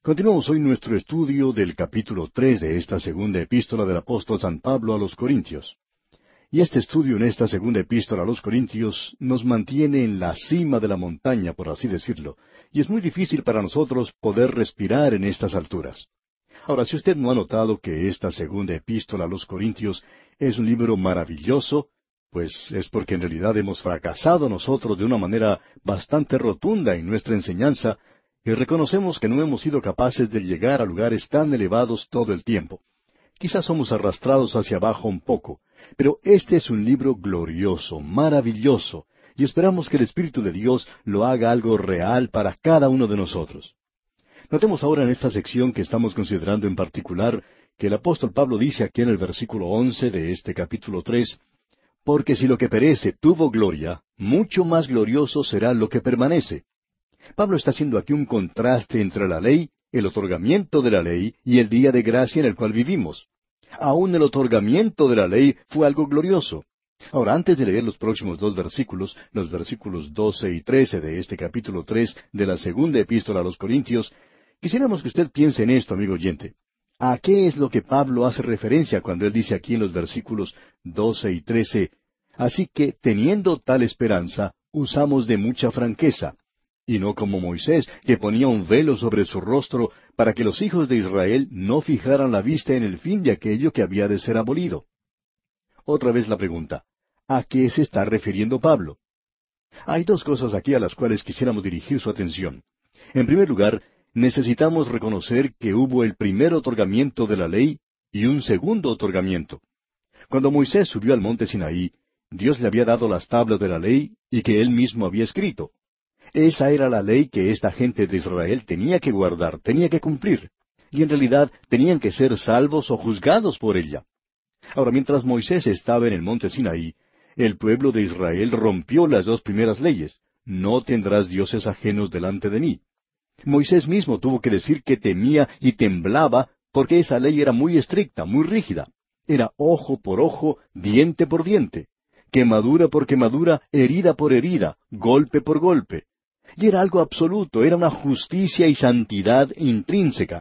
Continuamos hoy nuestro estudio del capítulo 3 de esta segunda epístola del apóstol San Pablo a los Corintios. Y este estudio en esta segunda epístola a los Corintios nos mantiene en la cima de la montaña, por así decirlo, y es muy difícil para nosotros poder respirar en estas alturas. Ahora, si usted no ha notado que esta segunda epístola a los Corintios es un libro maravilloso, pues es porque en realidad hemos fracasado nosotros de una manera bastante rotunda en nuestra enseñanza, y reconocemos que no hemos sido capaces de llegar a lugares tan elevados todo el tiempo. Quizás somos arrastrados hacia abajo un poco, pero este es un libro glorioso, maravilloso, y esperamos que el Espíritu de Dios lo haga algo real para cada uno de nosotros. Notemos ahora en esta sección que estamos considerando en particular, que el apóstol Pablo dice aquí en el versículo 11 de este capítulo 3, «Porque si lo que perece tuvo gloria, mucho más glorioso será lo que permanece». Pablo está haciendo aquí un contraste entre la ley, el otorgamiento de la ley y el día de gracia en el cual vivimos. Aún el otorgamiento de la ley fue algo glorioso. Ahora, antes de leer los próximos dos versículos, los versículos 12 y 13 de este capítulo 3 de la segunda epístola a los Corintios, quisiéramos que usted piense en esto, amigo oyente. ¿A qué es lo que Pablo hace referencia cuando él dice aquí en los versículos 12 y 13? Así que, teniendo tal esperanza, usamos de mucha franqueza, y no como Moisés, que ponía un velo sobre su rostro para que los hijos de Israel no fijaran la vista en el fin de aquello que había de ser abolido. Otra vez la pregunta, ¿a qué se está refiriendo Pablo? Hay dos cosas aquí a las cuales quisiéramos dirigir su atención. En primer lugar, necesitamos reconocer que hubo el primer otorgamiento de la ley y un segundo otorgamiento. Cuando Moisés subió al monte Sinaí, Dios le había dado las tablas de la ley y que él mismo había escrito. Esa era la ley que esta gente de Israel tenía que guardar, tenía que cumplir, y en realidad tenían que ser salvos o juzgados por ella. Ahora, mientras Moisés estaba en el monte Sinaí, el pueblo de Israel rompió las dos primeras leyes. No tendrás dioses ajenos delante de mí. Moisés mismo tuvo que decir que temía y temblaba porque esa ley era muy estricta, muy rígida. Era ojo por ojo, diente por diente, quemadura por quemadura, herida por herida, golpe por golpe. Y era algo absoluto, era una justicia y santidad intrínseca.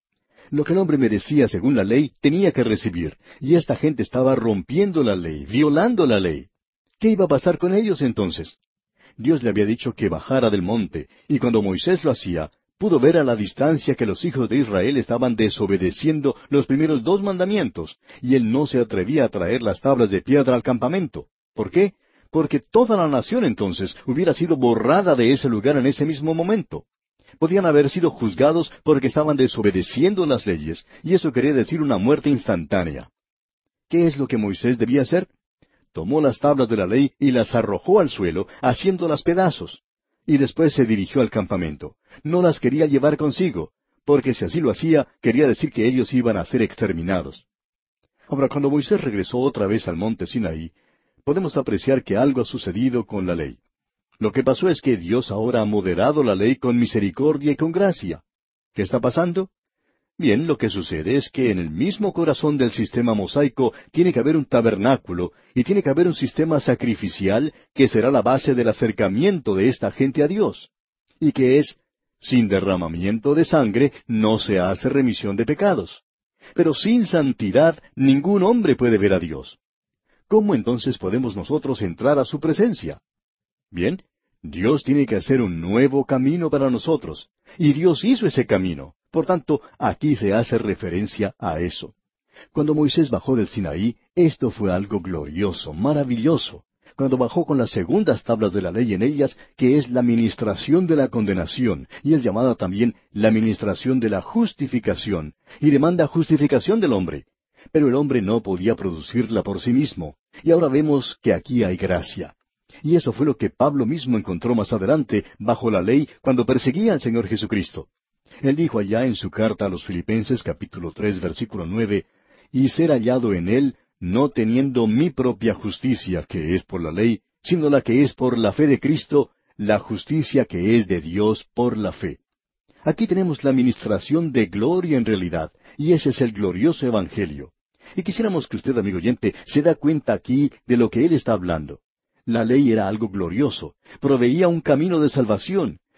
Lo que el hombre merecía según la ley tenía que recibir, y esta gente estaba rompiendo la ley, violando la ley. ¿Qué iba a pasar con ellos entonces? Dios le había dicho que bajara del monte, y cuando Moisés lo hacía, pudo ver a la distancia que los hijos de Israel estaban desobedeciendo los primeros dos mandamientos, y él no se atrevía a traer las tablas de piedra al campamento. ¿Por qué? Porque toda la nación entonces hubiera sido borrada de ese lugar en ese mismo momento. Podían haber sido juzgados porque estaban desobedeciendo las leyes, y eso quería decir una muerte instantánea. ¿Qué es lo que Moisés debía hacer? Tomó las tablas de la ley y las arrojó al suelo, haciéndolas pedazos. Y después se dirigió al campamento. No las quería llevar consigo, porque si así lo hacía, quería decir que ellos iban a ser exterminados. Ahora, cuando Moisés regresó otra vez al monte Sinaí, podemos apreciar que algo ha sucedido con la ley. Lo que pasó es que Dios ahora ha moderado la ley con misericordia y con gracia. ¿Qué está pasando? Bien, lo que sucede es que en el mismo corazón del sistema mosaico tiene que haber un tabernáculo y tiene que haber un sistema sacrificial que será la base del acercamiento de esta gente a Dios. Y que es, sin derramamiento de sangre no se hace remisión de pecados. Pero sin santidad ningún hombre puede ver a Dios. ¿Cómo entonces podemos nosotros entrar a su presencia? Bien, Dios tiene que hacer un nuevo camino para nosotros, y Dios hizo ese camino. Por tanto, aquí se hace referencia a eso. Cuando Moisés bajó del Sinaí, esto fue algo glorioso, maravilloso. Cuando bajó con las segundas tablas de la ley en ellas, que es la ministración de la condenación, y es llamada también la ministración de la justificación, y demanda justificación del hombre. Pero el hombre no podía producirla por sí mismo, y ahora vemos que aquí hay gracia. Y eso fue lo que Pablo mismo encontró más adelante, bajo la ley, cuando perseguía al Señor Jesucristo. Él dijo allá en su carta a los Filipenses, capítulo 3, versículo 9, «Y ser hallado en Él, no teniendo mi propia justicia, que es por la ley, sino la que es por la fe de Cristo, la justicia que es de Dios por la fe». Aquí tenemos la ministración de gloria en realidad, y ese es el glorioso Evangelio. Y quisiéramos que usted, amigo oyente, se da cuenta aquí de lo que él está hablando. La ley era algo glorioso, proveía un camino de salvación,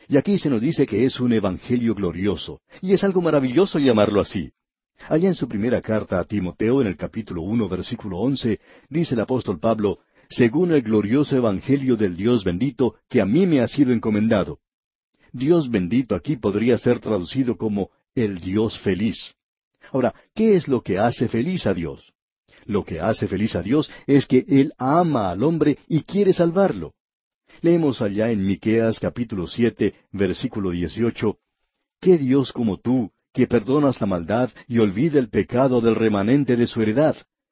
Y aquí se nos dice que es un evangelio glorioso, y es algo maravilloso llamarlo así. Allá en su primera carta a Timoteo, en el capítulo 1, versículo 11, dice el apóstol Pablo, según el glorioso evangelio del Dios bendito, que a mí me ha sido encomendado. Dios bendito aquí podría ser traducido como el Dios feliz. Ahora, ¿qué es lo que hace feliz a Dios? Lo que hace feliz a Dios es que Él ama al hombre y quiere salvarlo. Leemos allá en Miqueas capítulo 7, versículo 18, ¿qué Dios como tú, que perdonas la maldad y olvida el pecado del remanente de su heredad?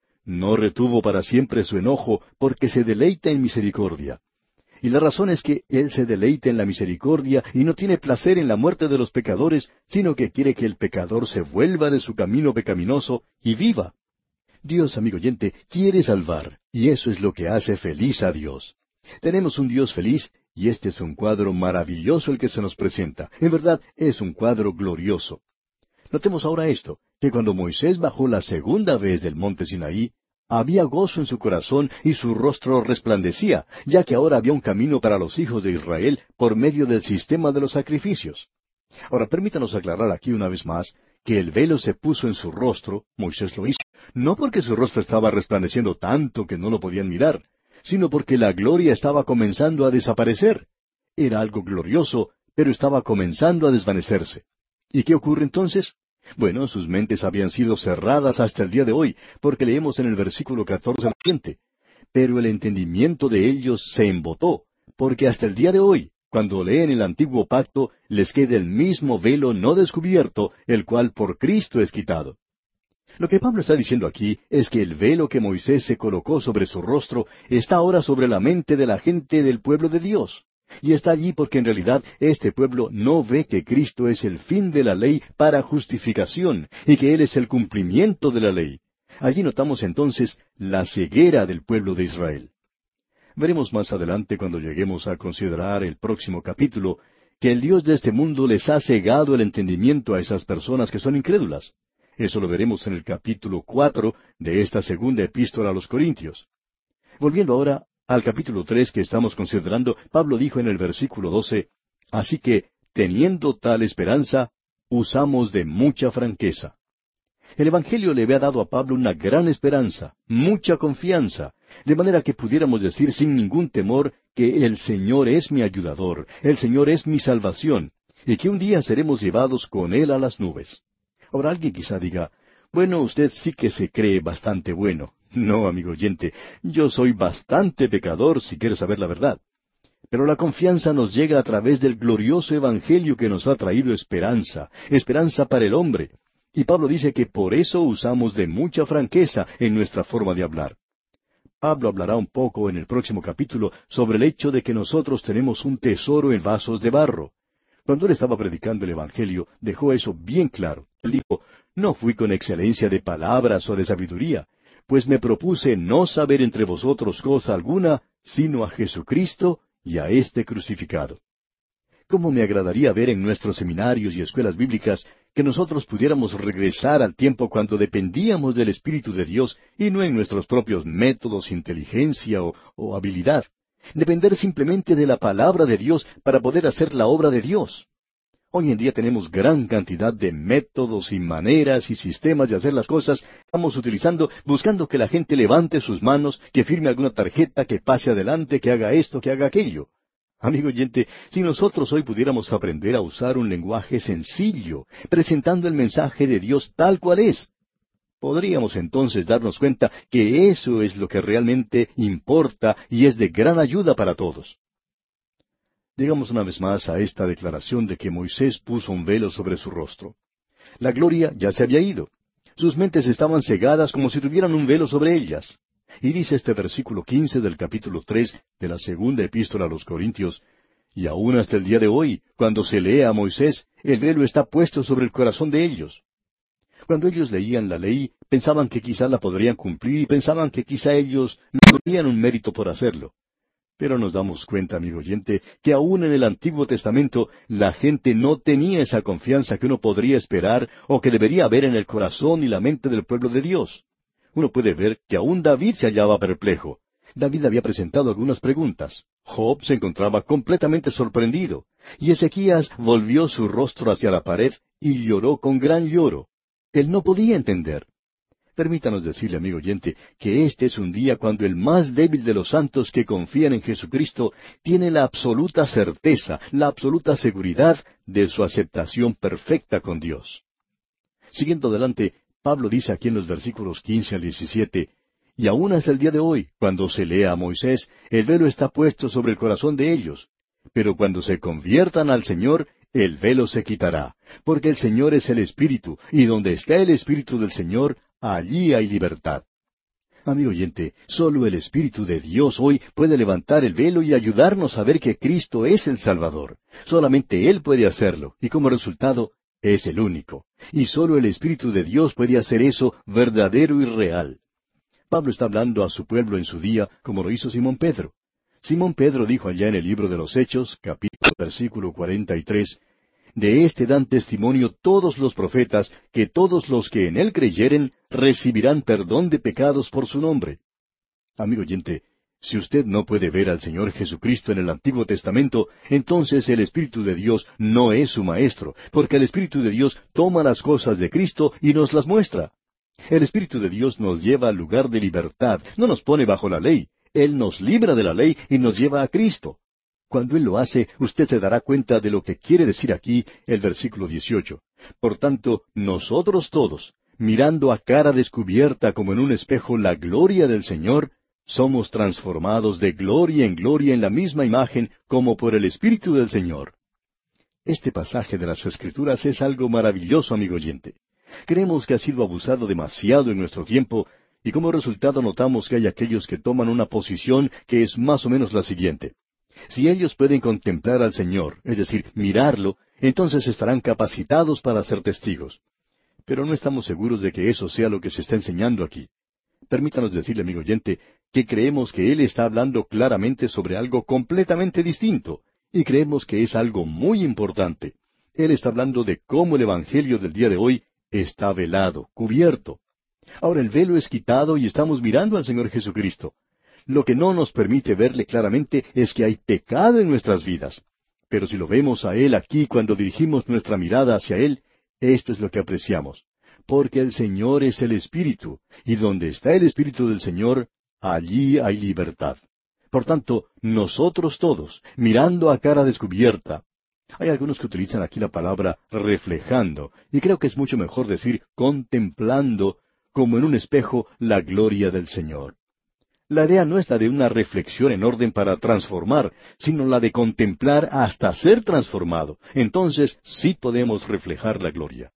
No retuvo para siempre su enojo, porque se deleita en misericordia. Y la razón es que Él se deleita en la misericordia y no tiene placer en la muerte de los pecadores, sino que quiere que el pecador se vuelva de su camino pecaminoso y viva. Dios, amigo oyente, quiere salvar, y eso es lo que hace feliz a Dios. Tenemos un Dios feliz, y este es un cuadro maravilloso el que se nos presenta. En verdad, es un cuadro glorioso. Notemos ahora esto, que cuando Moisés bajó la segunda vez del monte Sinaí, había gozo en su corazón y su rostro resplandecía, ya que ahora había un camino para los hijos de Israel por medio del sistema de los sacrificios. Ahora, permítanos aclarar aquí una vez más que el velo se puso en su rostro, Moisés lo hizo, no porque su rostro estaba resplandeciendo tanto que no lo podían mirar, sino porque la gloria estaba comenzando a desaparecer. Era algo glorioso, pero estaba comenzando a desvanecerse. ¿Y qué ocurre entonces? Bueno, sus mentes habían sido cerradas hasta el día de hoy, porque leemos en el versículo 14 lo siguiente, pero el entendimiento de ellos se embotó, porque hasta el día de hoy, cuando leen el antiguo pacto, les queda el mismo velo no descubierto, el cual por Cristo es quitado. Lo que Pablo está diciendo aquí es que el velo que Moisés se colocó sobre su rostro está ahora sobre la mente de la gente del pueblo de Dios. Y está allí porque en realidad este pueblo no ve que Cristo es el fin de la ley para justificación y que Él es el cumplimiento de la ley. Allí notamos entonces la ceguera del pueblo de Israel. Veremos más adelante cuando lleguemos a considerar el próximo capítulo que el Dios de este mundo les ha cegado el entendimiento a esas personas que son incrédulas. Eso lo veremos en el capítulo 4 de esta segunda epístola a los Corintios. Volviendo ahora al capítulo 3 que estamos considerando, Pablo dijo en el versículo 12, así que, teniendo tal esperanza, usamos de mucha franqueza. El Evangelio le había dado a Pablo una gran esperanza, mucha confianza, de manera que pudiéramos decir sin ningún temor que el Señor es mi ayudador, el Señor es mi salvación, y que un día seremos llevados con Él a las nubes. Ahora alguien quizá diga, bueno, usted sí que se cree bastante bueno. No, amigo oyente, yo soy bastante pecador, si quiere saber la verdad. Pero la confianza nos llega a través del glorioso Evangelio que nos ha traído esperanza, esperanza para el hombre. Y Pablo dice que por eso usamos de mucha franqueza en nuestra forma de hablar. Pablo hablará un poco en el próximo capítulo sobre el hecho de que nosotros tenemos un tesoro en vasos de barro. Cuando él estaba predicando el Evangelio, dejó eso bien claro. Él dijo, no fui con excelencia de palabras o de sabiduría, pues me propuse no saber entre vosotros cosa alguna, sino a Jesucristo y a este crucificado. ¿Cómo me agradaría ver en nuestros seminarios y escuelas bíblicas que nosotros pudiéramos regresar al tiempo cuando dependíamos del Espíritu de Dios y no en nuestros propios métodos, inteligencia o habilidad? Depender simplemente de la palabra de Dios para poder hacer la obra de Dios. Hoy en día tenemos gran cantidad de métodos y maneras y sistemas de hacer las cosas. Estamos utilizando, buscando que la gente levante sus manos, que firme alguna tarjeta, que pase adelante, que haga esto, que haga aquello. Amigo oyente, si nosotros hoy pudiéramos aprender a usar un lenguaje sencillo, presentando el mensaje de Dios tal cual es, podríamos entonces darnos cuenta que eso es lo que realmente importa y es de gran ayuda para todos. Llegamos una vez más a esta declaración de que Moisés puso un velo sobre su rostro. La gloria ya se había ido. Sus mentes estaban cegadas como si tuvieran un velo sobre ellas. Y dice este versículo 15 del capítulo 3 de la segunda epístola a los Corintios, y aún hasta el día de hoy, cuando se lee a Moisés, el velo está puesto sobre el corazón de ellos. Cuando ellos leían la ley, pensaban que quizá la podrían cumplir y pensaban que quizá ellos no tenían un mérito por hacerlo. Pero nos damos cuenta, amigo oyente, que aún en el Antiguo Testamento la gente no tenía esa confianza que uno podría esperar o que debería haber en el corazón y la mente del pueblo de Dios. Uno puede ver que aún David se hallaba perplejo. David había presentado algunas preguntas. Job se encontraba completamente sorprendido. Y Ezequías volvió su rostro hacia la pared y lloró con gran lloro. Él no podía entender. Permítanos decirle, amigo oyente, que este es un día cuando el más débil de los santos que confían en Jesucristo tiene la absoluta certeza, la absoluta seguridad de su aceptación perfecta con Dios. Siguiendo adelante, Pablo dice aquí en los versículos 15 al 17, y aún hasta el día de hoy, cuando se lea a Moisés, el velo está puesto sobre el corazón de ellos. Pero cuando se conviertan al Señor, el velo se quitará, porque el Señor es el Espíritu, y donde está el Espíritu del Señor, allí hay libertad. Amigo oyente, solo el Espíritu de Dios hoy puede levantar el velo y ayudarnos a ver que Cristo es el Salvador. Solamente Él puede hacerlo, y como resultado, es el único. Y solo el Espíritu de Dios puede hacer eso verdadero y real. Pablo está hablando a su pueblo en su día, como lo hizo Simón Pedro. Simón Pedro dijo allá en el libro de los Hechos, capítulo versículo 43, de este dan testimonio todos los profetas, que todos los que en él creyeren recibirán perdón de pecados por su nombre. Amigo oyente, si usted no puede ver al Señor Jesucristo en el Antiguo Testamento, entonces el Espíritu de Dios no es su Maestro, porque el Espíritu de Dios toma las cosas de Cristo y nos las muestra. El Espíritu de Dios nos lleva al lugar de libertad, no nos pone bajo la ley. Él nos libra de la ley y nos lleva a Cristo. Cuando Él lo hace, usted se dará cuenta de lo que quiere decir aquí el versículo 18. Por tanto, nosotros todos, mirando a cara descubierta como en un espejo la gloria del Señor, somos transformados de gloria en la misma imagen como por el Espíritu del Señor. Este pasaje de las Escrituras es algo maravilloso, amigo oyente. Creemos que ha sido abusado demasiado en nuestro tiempo, y como resultado notamos que hay aquellos que toman una posición que es más o menos la siguiente. Si ellos pueden contemplar al Señor, es decir, mirarlo, entonces estarán capacitados para ser testigos. Pero no estamos seguros de que eso sea lo que se está enseñando aquí. Permítanos decirle, amigo oyente, que creemos que Él está hablando claramente sobre algo completamente distinto, y creemos que es algo muy importante. Él está hablando de cómo el Evangelio del día de hoy está velado, cubierto. Ahora el velo es quitado y estamos mirando al Señor Jesucristo. Lo que no nos permite verle claramente es que hay pecado en nuestras vidas. Pero si lo vemos a Él aquí cuando dirigimos nuestra mirada hacia Él, esto es lo que apreciamos. Porque el Señor es el Espíritu, y donde está el Espíritu del Señor, allí hay libertad. Por tanto, nosotros todos, mirando a cara descubierta. Hay algunos que utilizan aquí la palabra reflejando, y creo que es mucho mejor decir contemplando, como en un espejo, la gloria del Señor. La idea no es la de una reflexión en orden para transformar, sino la de contemplar hasta ser transformado. Entonces sí podemos reflejar la gloria.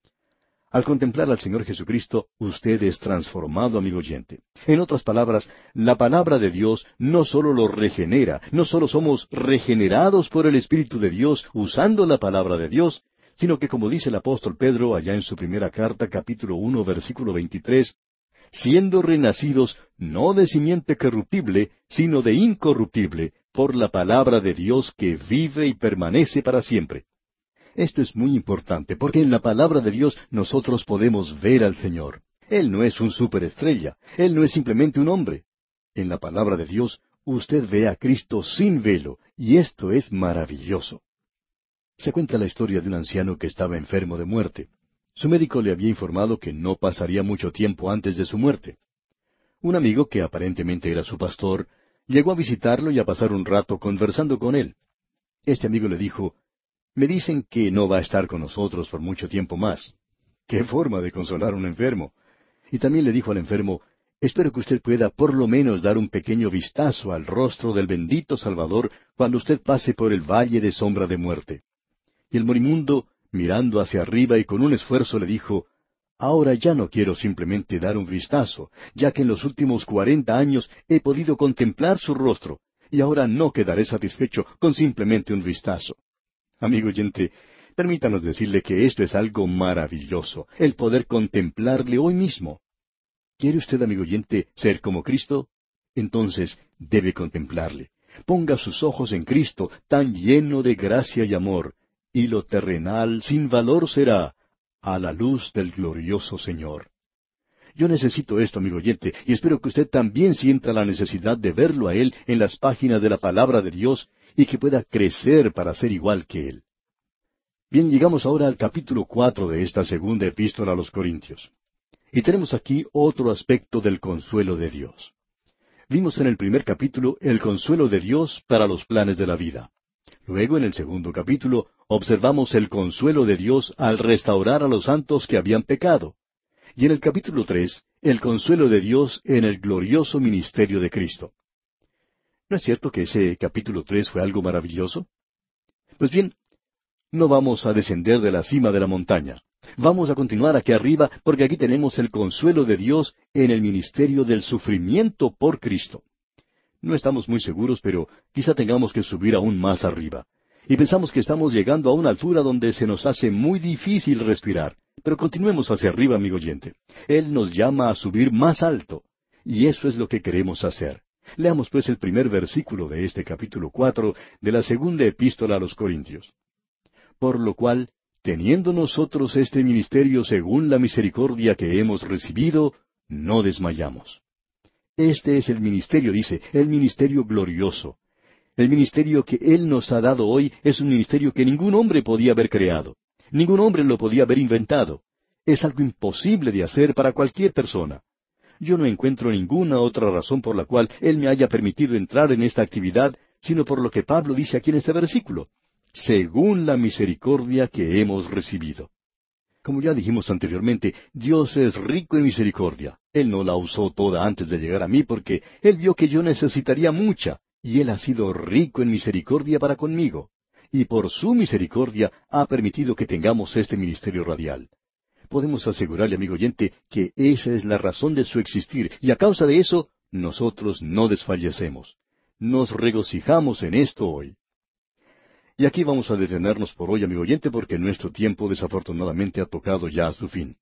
Al contemplar al Señor Jesucristo, usted es transformado, amigo oyente. En otras palabras, la palabra de Dios no solo lo regenera, no solo somos regenerados por el Espíritu de Dios usando la palabra de Dios, sino que como dice el apóstol Pedro allá en su primera carta, capítulo 1, versículo 23, siendo renacidos no de simiente corruptible, sino de incorruptible, por la palabra de Dios que vive y permanece para siempre. Esto es muy importante, porque en la palabra de Dios nosotros podemos ver al Señor. Él no es un superestrella, Él no es simplemente un hombre. En la palabra de Dios usted ve a Cristo sin velo, y esto es maravilloso. Se cuenta la historia de un anciano que estaba enfermo de muerte. Su médico le había informado que no pasaría mucho tiempo antes de su muerte. Un amigo, que aparentemente era su pastor, llegó a visitarlo y a pasar un rato conversando con él. Este amigo le dijo, «Me dicen que no va a estar con nosotros por mucho tiempo más». ¡Qué forma de consolar a un enfermo! Y también le dijo al enfermo, «Espero que usted pueda por lo menos dar un pequeño vistazo al rostro del bendito Salvador cuando usted pase por el valle de sombra de muerte». Y el morimundo, mirando hacia arriba y con un esfuerzo, le dijo, «Ahora ya no quiero simplemente dar un vistazo, ya que en los últimos 40 años he podido contemplar su rostro, y ahora no quedaré satisfecho con simplemente un vistazo». Amigo oyente, permítanos decirle que esto es algo maravilloso, el poder contemplarle hoy mismo. ¿Quiere usted, amigo oyente, ser como Cristo? Entonces debe contemplarle. Ponga sus ojos en Cristo, tan lleno de gracia y amor, y lo terrenal sin valor será, a la luz del glorioso Señor. Yo necesito esto, amigo oyente, y espero que usted también sienta la necesidad de verlo a Él en las páginas de la palabra de Dios, y que pueda crecer para ser igual que Él. Bien, llegamos ahora al capítulo 4 de esta segunda epístola a los Corintios. Y tenemos aquí otro aspecto del consuelo de Dios. Vimos en el primer capítulo el consuelo de Dios para los planes de la vida. Luego, en el segundo capítulo, observamos el consuelo de Dios al restaurar a los santos que habían pecado. Y en el capítulo 3, el consuelo de Dios en el glorioso ministerio de Cristo. ¿No es cierto que ese capítulo 3 fue algo maravilloso? Pues bien, no vamos a descender de la cima de la montaña. Vamos a continuar aquí arriba porque aquí tenemos el consuelo de Dios en el ministerio del sufrimiento por Cristo. No estamos muy seguros, pero quizá tengamos que subir aún más arriba. Y pensamos que estamos llegando a una altura donde se nos hace muy difícil respirar. Pero continuemos hacia arriba, amigo oyente. Él nos llama a subir más alto. Y eso es lo que queremos hacer. Leamos pues el primer versículo de este capítulo 4 de la segunda epístola a los Corintios. Por lo cual, teniendo nosotros este ministerio según la misericordia que hemos recibido, no desmayamos. Este es el ministerio, dice, el ministerio glorioso. El ministerio que Él nos ha dado hoy es un ministerio que ningún hombre podía haber creado. Ningún hombre lo podía haber inventado. Es algo imposible de hacer para cualquier persona. Yo no encuentro ninguna otra razón por la cual Él me haya permitido entrar en esta actividad, sino por lo que Pablo dice aquí en este versículo, según la misericordia que hemos recibido. Como ya dijimos anteriormente, Dios es rico en misericordia. Él no la usó toda antes de llegar a mí porque Él vio que yo necesitaría mucha, y Él ha sido rico en misericordia para conmigo. Y por su misericordia ha permitido que tengamos este ministerio radial. Podemos asegurarle, amigo oyente, que esa es la razón de su existir, y a causa de eso, nosotros no desfallecemos. Nos regocijamos en esto hoy. Y aquí vamos a detenernos por hoy, amigo oyente, porque nuestro tiempo desafortunadamente ha tocado ya a su fin.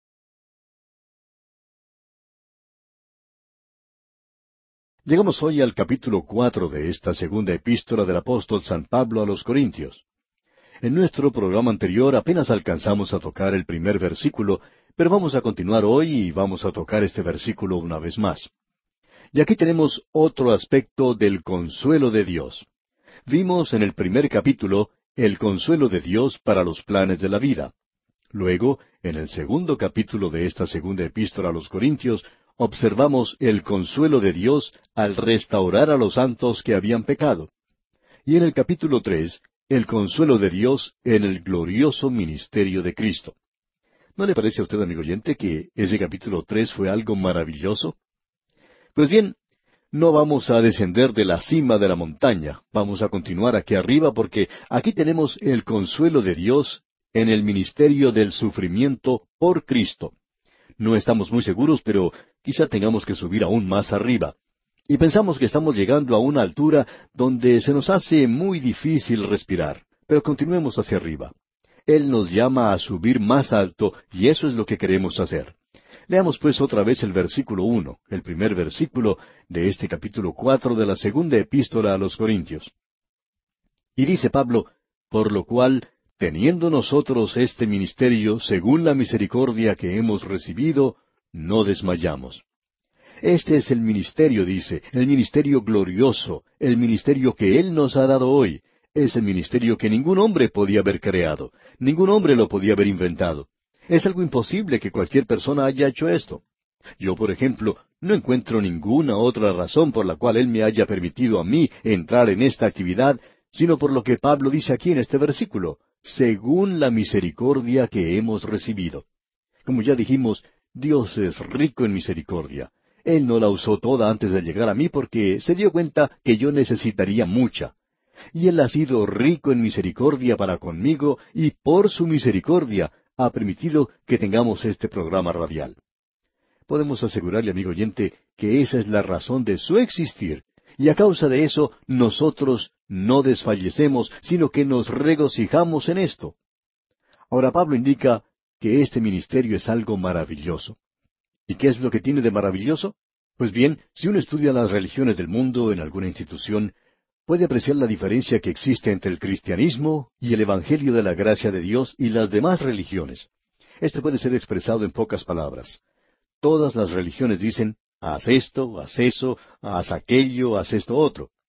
Llegamos hoy al capítulo 4 de esta segunda epístola del apóstol San Pablo a los Corintios. En nuestro programa anterior apenas alcanzamos a tocar el primer versículo, pero vamos a continuar hoy y vamos a tocar este versículo una vez más. Y aquí tenemos otro aspecto del consuelo de Dios. Vimos en el primer capítulo el consuelo de Dios para los planes de la vida. Luego, en el segundo capítulo de esta segunda epístola a los Corintios, observamos el consuelo de Dios al restaurar a los santos que habían pecado. Y en el capítulo 3, el consuelo de Dios en el glorioso ministerio de Cristo. ¿No le parece a usted, amigo oyente, que ese capítulo 3 fue algo maravilloso? Pues bien, no vamos a descender de la cima de la montaña, vamos a continuar aquí arriba porque aquí tenemos el consuelo de Dios en el ministerio del sufrimiento por Cristo. No estamos muy seguros, pero quizá tengamos que subir aún más arriba. Y pensamos que estamos llegando a una altura donde se nos hace muy difícil respirar, pero continuemos hacia arriba. Él nos llama a subir más alto y eso es lo que queremos hacer. Leamos pues otra vez el versículo 1, el primer versículo de este capítulo 4 de la segunda epístola a los Corintios. Y dice Pablo, por lo cual, teniendo nosotros este ministerio según la misericordia que hemos recibido, no desmayamos. Este es el ministerio, dice, el ministerio glorioso, el ministerio que Él nos ha dado hoy. Es el ministerio que ningún hombre podía haber creado, ningún hombre lo podía haber inventado. Es algo imposible que cualquier persona haya hecho esto. Yo, por ejemplo, no encuentro ninguna otra razón por la cual Él me haya permitido a mí entrar en esta actividad, sino por lo que Pablo dice aquí en este versículo, según la misericordia que hemos recibido. Como ya dijimos, Dios es rico en misericordia. Él no la usó toda antes de llegar a mí porque se dio cuenta que yo necesitaría mucha. Y Él ha sido rico en misericordia para conmigo y por su misericordia ha permitido que tengamos este programa radial. Podemos asegurarle, amigo oyente, que esa es la razón de su existir, y a causa de eso nosotros no desfallecemos, sino que nos regocijamos en esto. Ahora Pablo indica que este ministerio es algo maravilloso. ¿Y qué es lo que tiene de maravilloso? Pues bien, si uno estudia las religiones del mundo en alguna institución, puede apreciar la diferencia que existe entre el cristianismo y el Evangelio de la gracia de Dios y las demás religiones. Esto puede ser expresado en pocas palabras. Todas las religiones dicen, haz esto, haz eso, haz aquello, haz esto otro.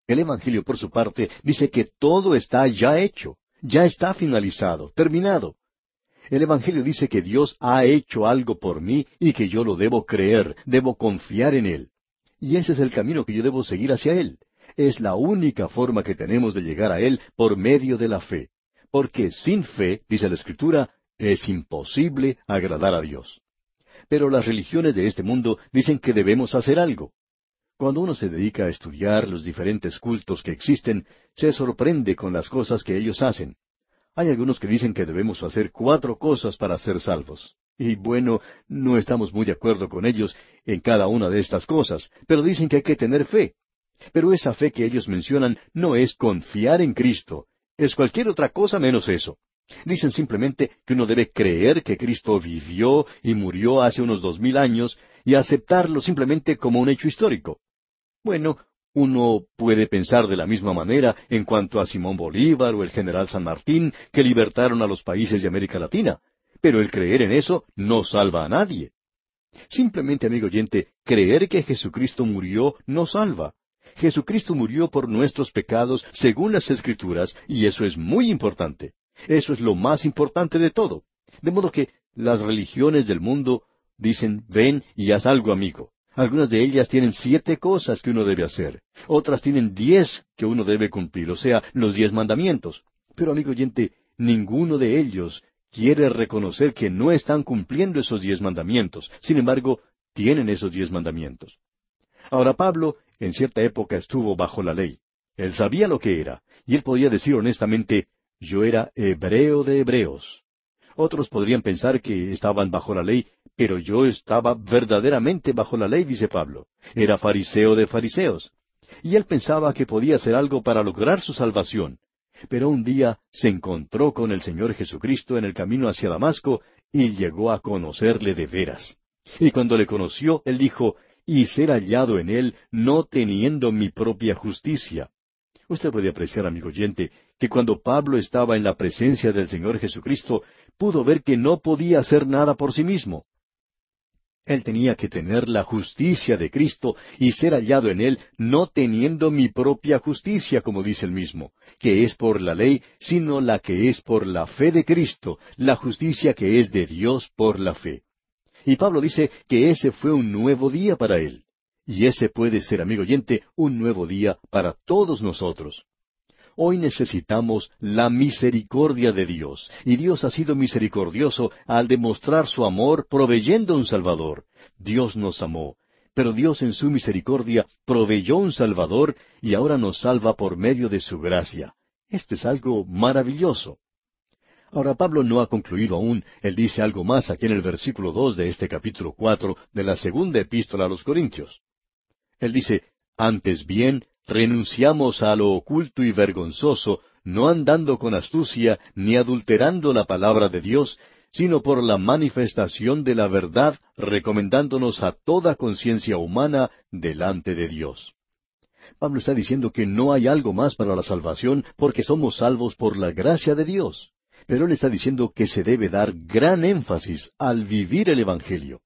El Evangelio, por su parte, dice que todo está ya hecho, ya está finalizado, terminado. El Evangelio dice que Dios ha hecho algo por mí y que yo lo debo creer, debo confiar en Él. Y ese es el camino que yo debo seguir hacia Él. Es la única forma que tenemos de llegar a Él por medio de la fe. Porque sin fe, dice la Escritura, es imposible agradar a Dios. Pero las religiones de este mundo dicen que debemos hacer algo. Cuando uno se dedica a estudiar los diferentes cultos que existen, se sorprende con las cosas que ellos hacen. Hay algunos que dicen que debemos hacer 4 cosas para ser salvos. Y bueno, no estamos muy de acuerdo con ellos en cada una de estas cosas, pero dicen que hay que tener fe. Pero esa fe que ellos mencionan no es confiar en Cristo, es cualquier otra cosa menos eso. Dicen simplemente que uno debe creer que Cristo vivió y murió hace unos 2000 años y aceptarlo simplemente como un hecho histórico. Bueno, uno puede pensar de la misma manera en cuanto a Simón Bolívar o el general San Martín, que libertaron a los países de América Latina, pero el creer en eso no salva a nadie. Simplemente, amigo oyente, creer que Jesucristo murió no salva. Jesucristo murió por nuestros pecados según las Escrituras, y eso es muy importante. Eso es lo más importante de todo. De modo que las religiones del mundo dicen, ven y haz algo, amigo. Algunas de ellas tienen 7 cosas que uno debe hacer. Otras tienen 10 que uno debe cumplir, o sea, los 10 mandamientos. Pero, amigo oyente, ninguno de ellos quiere reconocer que no están cumpliendo esos 10 mandamientos. Sin embargo, tienen esos 10 mandamientos. Ahora, Pablo, en cierta época estuvo bajo la ley. Él sabía lo que era, y él podía decir honestamente, yo era hebreo de hebreos. Otros podrían pensar que estaban bajo la ley, pero yo estaba verdaderamente bajo la ley, dice Pablo. Era fariseo de fariseos. Y él pensaba que podía hacer algo para lograr su salvación. Pero un día se encontró con el Señor Jesucristo en el camino hacia Damasco y llegó a conocerle de veras. Y cuando le conoció, él dijo, y ser hallado en él, no teniendo mi propia justicia. Usted puede apreciar, amigo oyente, que cuando Pablo estaba en la presencia del Señor Jesucristo, pudo ver que no podía hacer nada por sí mismo. Él tenía que tener la justicia de Cristo y ser hallado en Él, no teniendo mi propia justicia, como dice él mismo, que es por la ley, sino la que es por la fe de Cristo, la justicia que es de Dios por la fe. Y Pablo dice que ese fue un nuevo día para él. Y ese puede ser, amigo oyente, un nuevo día para todos nosotros. Hoy necesitamos la misericordia de Dios, y Dios ha sido misericordioso al demostrar su amor proveyendo un Salvador. Dios nos amó, pero Dios en su misericordia proveyó un Salvador y ahora nos salva por medio de su gracia. Esto es algo maravilloso. Ahora Pablo no ha concluido aún, él dice algo más aquí en el versículo 2 de este capítulo 4 de la segunda epístola a los Corintios. Él dice, antes bien, renunciamos a lo oculto y vergonzoso, no andando con astucia, ni adulterando la palabra de Dios, sino por la manifestación de la verdad, recomendándonos a toda conciencia humana delante de Dios. Pablo está diciendo que no hay algo más para la salvación, porque somos salvos por la gracia de Dios. Pero él está diciendo que se debe dar gran énfasis al vivir el Evangelio.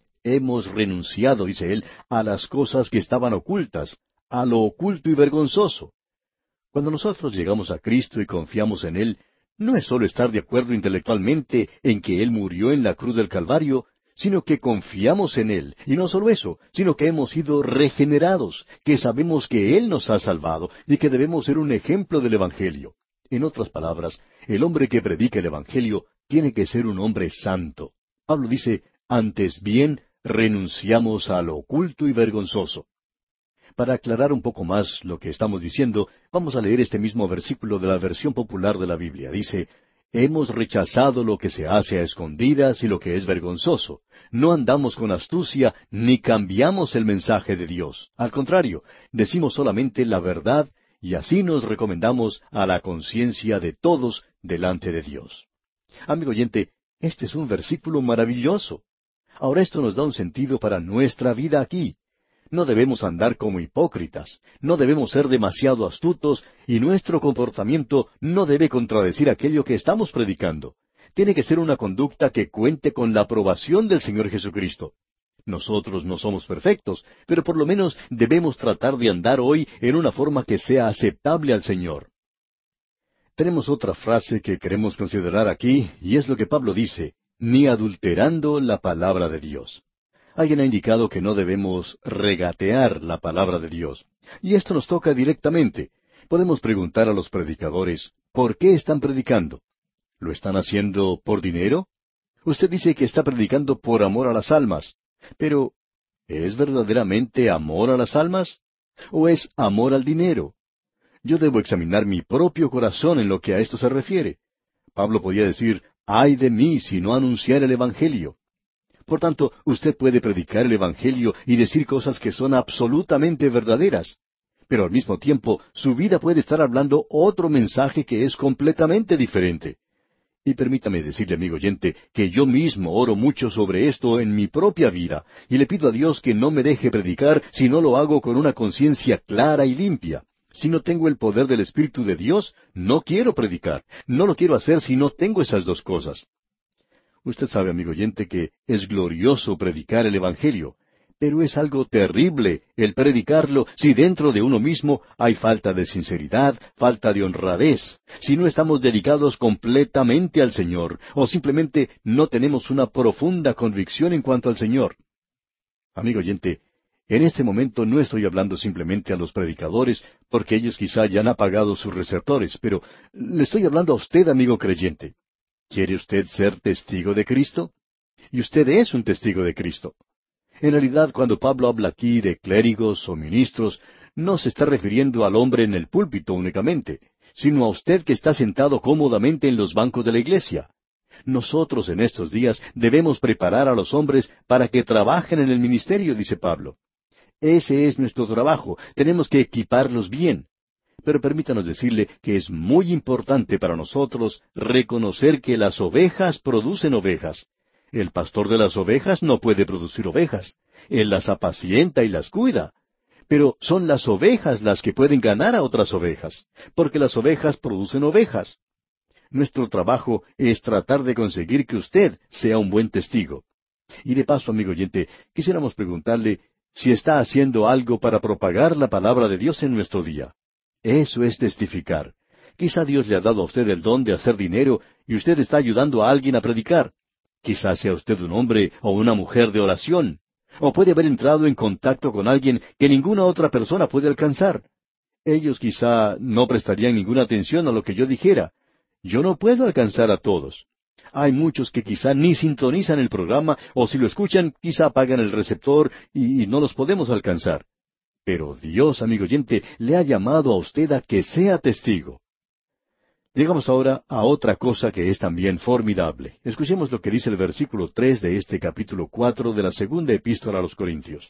Hemos renunciado, dice él, a las cosas que estaban ocultas, a lo oculto y vergonzoso. Cuando nosotros llegamos a Cristo y confiamos en Él, no es solo estar de acuerdo intelectualmente en que Él murió en la cruz del Calvario, sino que confiamos en Él, y no solo eso, sino que hemos sido regenerados, que sabemos que Él nos ha salvado y que debemos ser un ejemplo del Evangelio. En otras palabras, el hombre que predica el Evangelio tiene que ser un hombre santo. Pablo dice, antes bien, renunciamos a lo oculto y vergonzoso. Para aclarar un poco más lo que estamos diciendo, vamos a leer este mismo versículo de la versión popular de la Biblia. Dice, hemos rechazado lo que se hace a escondidas y lo que es vergonzoso. No andamos con astucia, ni cambiamos el mensaje de Dios. Al contrario, decimos solamente la verdad, y así nos recomendamos a la conciencia de todos delante de Dios. Amigo oyente, este es un versículo maravilloso. Ahora esto nos da un sentido para nuestra vida aquí. No debemos andar como hipócritas, no debemos ser demasiado astutos, y nuestro comportamiento no debe contradecir aquello que estamos predicando. Tiene que ser una conducta que cuente con la aprobación del Señor Jesucristo. Nosotros no somos perfectos, pero por lo menos debemos tratar de andar hoy en una forma que sea aceptable al Señor. Tenemos otra frase que queremos considerar aquí, y es lo que Pablo dice, ni adulterando la palabra de Dios. Alguien ha indicado que no debemos regatear la palabra de Dios. Y esto nos toca directamente. Podemos preguntar a los predicadores, ¿por qué están predicando? ¿Lo están haciendo por dinero? Usted dice que está predicando por amor a las almas. Pero, ¿es verdaderamente amor a las almas? ¿O es amor al dinero? Yo debo examinar mi propio corazón en lo que a esto se refiere. Pablo podía decir, ay de mí si no anunciar el Evangelio. Por tanto, usted puede predicar el Evangelio y decir cosas que son absolutamente verdaderas. Pero al mismo tiempo, su vida puede estar hablando otro mensaje que es completamente diferente. Y permítame decirle, amigo oyente, que yo mismo oro mucho sobre esto en mi propia vida, y le pido a Dios que no me deje predicar si no lo hago con una conciencia clara y limpia. Si no tengo el poder del Espíritu de Dios, no quiero predicar. No lo quiero hacer si no tengo esas dos cosas. Usted sabe, amigo oyente, que es glorioso predicar el Evangelio, pero es algo terrible el predicarlo si dentro de uno mismo hay falta de sinceridad, falta de honradez, si no estamos dedicados completamente al Señor, o simplemente no tenemos una profunda convicción en cuanto al Señor. Amigo oyente, en este momento no estoy hablando simplemente a los predicadores, porque ellos quizá ya han apagado sus receptores, pero le estoy hablando a usted, amigo creyente. ¿Quiere usted ser testigo de Cristo? Y usted es un testigo de Cristo. En realidad, cuando Pablo habla aquí de clérigos o ministros, no se está refiriendo al hombre en el púlpito únicamente, sino a usted que está sentado cómodamente en los bancos de la iglesia. Nosotros en estos días debemos preparar a los hombres para que trabajen en el ministerio, dice Pablo. Ese es nuestro trabajo, tenemos que equiparlos bien. Pero permítanos decirle que es muy importante para nosotros reconocer que las ovejas producen ovejas. El pastor de las ovejas no puede producir ovejas. Él las apacienta y las cuida. Pero son las ovejas las que pueden ganar a otras ovejas, porque las ovejas producen ovejas. Nuestro trabajo es tratar de conseguir que usted sea un buen testigo. Y de paso, amigo oyente, quisiéramos preguntarle si está haciendo algo para propagar la palabra de Dios en nuestro día. Eso es testificar. Quizá Dios le ha dado a usted el don de hacer dinero y usted está ayudando a alguien a predicar. Quizá sea usted un hombre o una mujer de oración. O puede haber entrado en contacto con alguien que ninguna otra persona puede alcanzar. Ellos quizá no prestarían ninguna atención a lo que yo dijera. Yo no puedo alcanzar a todos. Hay muchos que quizá ni sintonizan el programa o si lo escuchan quizá apagan el receptor y no los podemos alcanzar. Pero Dios, amigo oyente, le ha llamado a usted a que sea testigo. Llegamos ahora a otra cosa que es también formidable. Escuchemos lo que dice el versículo 3 de este capítulo 4 de la segunda epístola a los Corintios.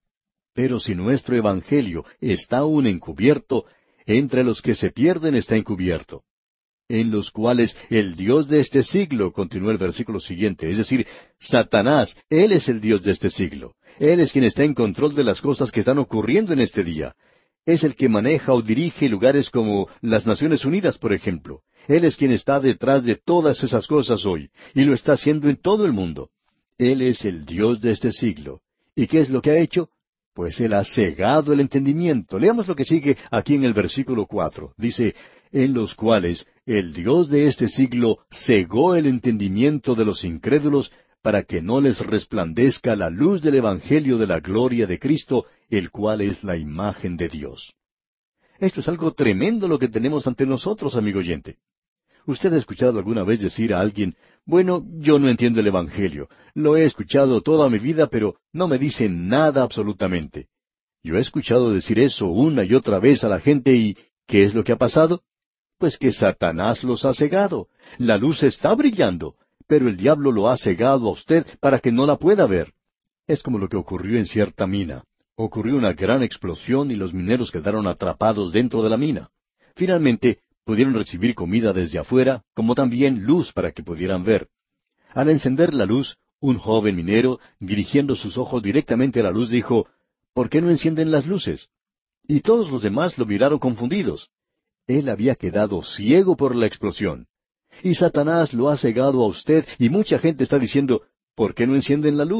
Pero si nuestro evangelio está aún encubierto, entre los que se pierden está encubierto, en los cuales el Dios de este siglo, continúa el versículo siguiente, es decir, Satanás, él es el Dios de este siglo. Él es quien está en control de las cosas que están ocurriendo en este día. Es el que maneja o dirige lugares como las Naciones Unidas, por ejemplo. Él es quien está detrás de todas esas cosas hoy, y lo está haciendo en todo el mundo. Él es el Dios de este siglo. ¿Y qué es lo que ha hecho? Pues Él ha cegado el entendimiento. Leamos lo que sigue aquí en el versículo 4. Dice, en los cuales el Dios de este siglo cegó el entendimiento de los incrédulos para que no les resplandezca la luz del Evangelio de la gloria de Cristo, el cual es la imagen de Dios. Esto es algo tremendo lo que tenemos ante nosotros, amigo oyente. ¿Usted ha escuchado alguna vez decir a alguien, bueno, yo no entiendo el Evangelio, lo he escuchado toda mi vida, pero no me dice nada absolutamente? Yo he escuchado decir eso una y otra vez a la gente y ¿qué es lo que ha pasado? Pues que Satanás los ha cegado. La luz está brillando, pero el diablo lo ha cegado a usted para que no la pueda ver. Es como lo que ocurrió en cierta mina. Ocurrió una gran explosión y los mineros quedaron atrapados dentro de la mina. Finalmente, pudieron recibir comida desde afuera, como también luz para que pudieran ver. Al encender la luz, un joven minero, dirigiendo sus ojos directamente a la luz, dijo, ¿por qué no encienden las luces? Y todos los demás lo miraron confundidos. Él había quedado ciego por la explosión. Y Satanás lo ha cegado a usted y mucha gente está diciendo, ¿por qué no encienden la luz?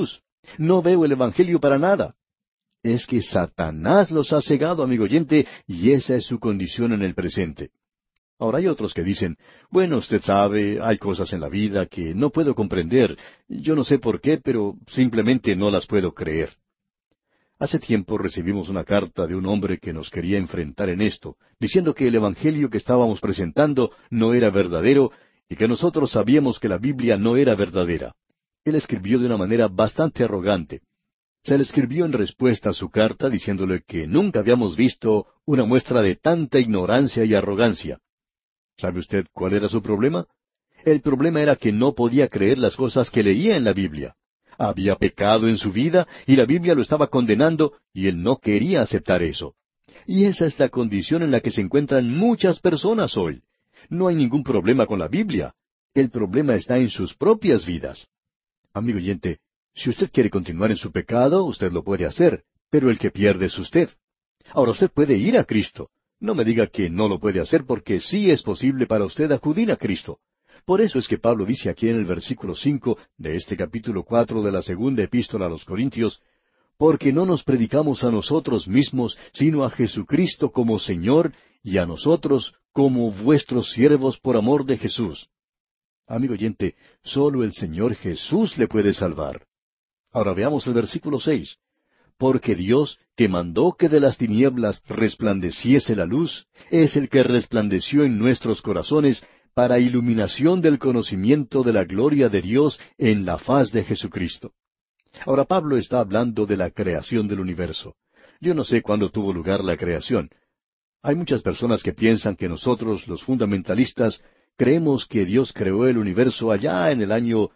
No veo el Evangelio para nada. Es que Satanás los ha cegado, amigo oyente, y esa es su condición en el presente. Ahora hay otros que dicen, bueno, usted sabe, hay cosas en la vida que no puedo comprender. Yo no sé por qué, pero simplemente no las puedo creer. Hace tiempo recibimos una carta de un hombre que nos quería enfrentar en esto, diciendo que el Evangelio que estábamos presentando no era verdadero y que nosotros sabíamos que la Biblia no era verdadera. Él escribió de una manera bastante arrogante. Se le escribió en respuesta a su carta diciéndole que nunca habíamos visto una muestra de tanta ignorancia y arrogancia. ¿Sabe usted cuál era su problema? El problema era que no podía creer las cosas que leía en la Biblia. Había pecado en su vida y la Biblia lo estaba condenando y él no quería aceptar eso. Y esa es la condición en la que se encuentran muchas personas hoy. No hay ningún problema con la Biblia. El problema está en sus propias vidas. Amigo oyente, si usted quiere continuar en su pecado, usted lo puede hacer, pero el que pierde es usted. Ahora usted puede ir a Cristo. No me diga que no lo puede hacer porque sí es posible para usted acudir a Cristo. Por eso es que Pablo dice aquí en el versículo 5 de este capítulo 4 de la segunda epístola a los Corintios, porque no nos predicamos a nosotros mismos, sino a Jesucristo como Señor, y a nosotros como vuestros siervos por amor de Jesús. Amigo oyente, solo el Señor Jesús le puede salvar. Ahora veamos el versículo 6. Porque Dios, que mandó que de las tinieblas resplandeciese la luz, es el que resplandeció en nuestros corazones para iluminación del conocimiento de la gloria de Dios en la faz de Jesucristo. Ahora Pablo está hablando de la creación del universo. Yo no sé cuándo tuvo lugar la creación. Hay muchas personas que piensan que nosotros, los fundamentalistas, creemos que Dios creó el universo allá en el año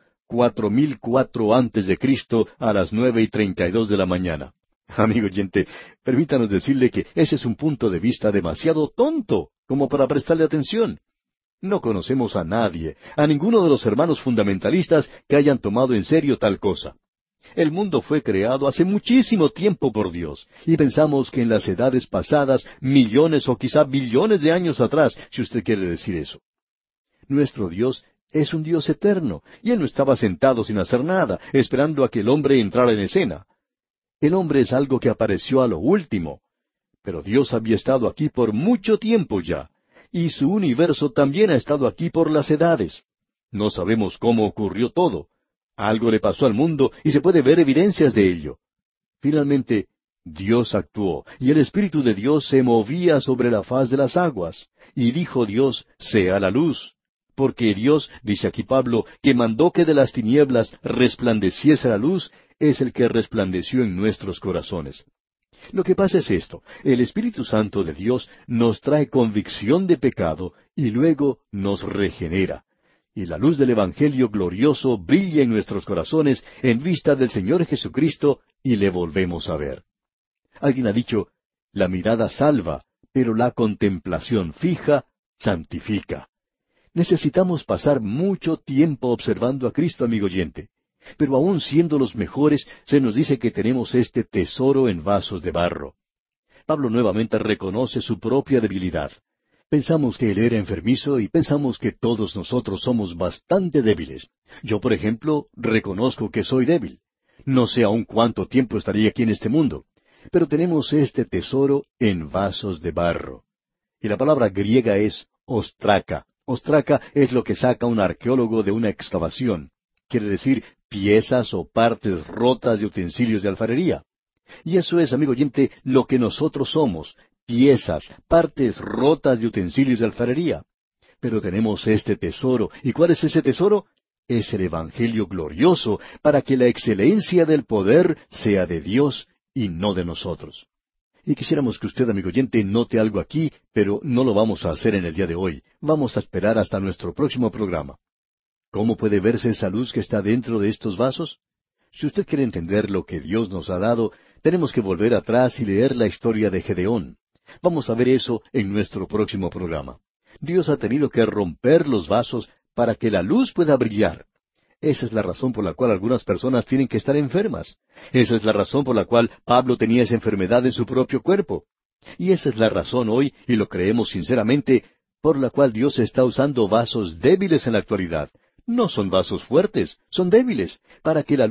4004 antes de Cristo a las 9:32 de la mañana. Amigo oyente, permítanos decirle que ese es un punto de vista demasiado tonto como para prestarle atención. No conocemos a nadie, a ninguno de los hermanos fundamentalistas que hayan tomado en serio tal cosa. El mundo fue creado hace muchísimo tiempo por Dios, y pensamos que en las edades pasadas, millones o quizá billones de años atrás, si usted quiere decir eso. Nuestro Dios es un Dios eterno, y Él no estaba sentado sin hacer nada, esperando a que el hombre entrara en escena. El hombre es algo que apareció a lo último, pero Dios había estado aquí por mucho tiempo ya, y su universo también ha estado aquí por las edades. No sabemos cómo ocurrió todo. Algo le pasó al mundo y se puede ver evidencias de ello. Finalmente, Dios actuó, y el Espíritu de Dios se movía sobre la faz de las aguas, y dijo Dios, sea la luz. Porque Dios, dice aquí Pablo, que mandó que de las tinieblas resplandeciese la luz, es el que resplandeció en nuestros corazones. Lo que pasa es esto, el Espíritu Santo de Dios nos trae convicción de pecado y luego nos regenera. Y la luz del Evangelio glorioso brilla en nuestros corazones en vista del Señor Jesucristo y le volvemos a ver. Alguien ha dicho, la mirada salva, pero la contemplación fija santifica. Necesitamos pasar mucho tiempo observando a Cristo, amigo oyente. Pero aun siendo los mejores, se nos dice que tenemos este tesoro en vasos de barro. Pablo nuevamente reconoce su propia debilidad. Pensamos que él era enfermizo y pensamos que todos nosotros somos bastante débiles. Yo, por ejemplo, reconozco que soy débil. No sé aún cuánto tiempo estaría aquí en este mundo, pero tenemos este tesoro en vasos de barro. Y la palabra griega es ostraca. Ostraca es lo que saca un arqueólogo de una excavación. Quiere decir piezas o partes rotas de utensilios de alfarería. Y eso es, amigo oyente, lo que nosotros somos, piezas, partes rotas de utensilios de alfarería. Pero tenemos este tesoro. ¿Y cuál es ese tesoro? Es el Evangelio glorioso, para que la excelencia del poder sea de Dios y no de nosotros. Y quisiéramos que usted, amigo oyente, note algo aquí, pero no lo vamos a hacer en el día de hoy. Vamos a esperar hasta nuestro próximo programa. ¿Cómo puede verse esa luz que está dentro de estos vasos? Si usted quiere entender lo que Dios nos ha dado, tenemos que volver atrás y leer la historia de Gedeón. Vamos a ver eso en nuestro próximo programa. Dios ha tenido que romper los vasos para que la luz pueda brillar. Esa es la razón por la cual algunas personas tienen que estar enfermas. Esa es la razón por la cual Pablo tenía esa enfermedad en su propio cuerpo. Y esa es la razón hoy, y lo creemos sinceramente, por la cual Dios está usando vasos débiles en la actualidad. No son vasos fuertes, son débiles, para que la luz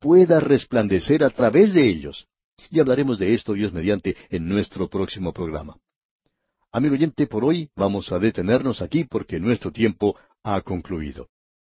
pueda resplandecer a través de ellos. Y hablaremos de esto, Dios mediante, en nuestro próximo programa. Amigo oyente, por hoy vamos a detenernos aquí porque nuestro tiempo ha concluido.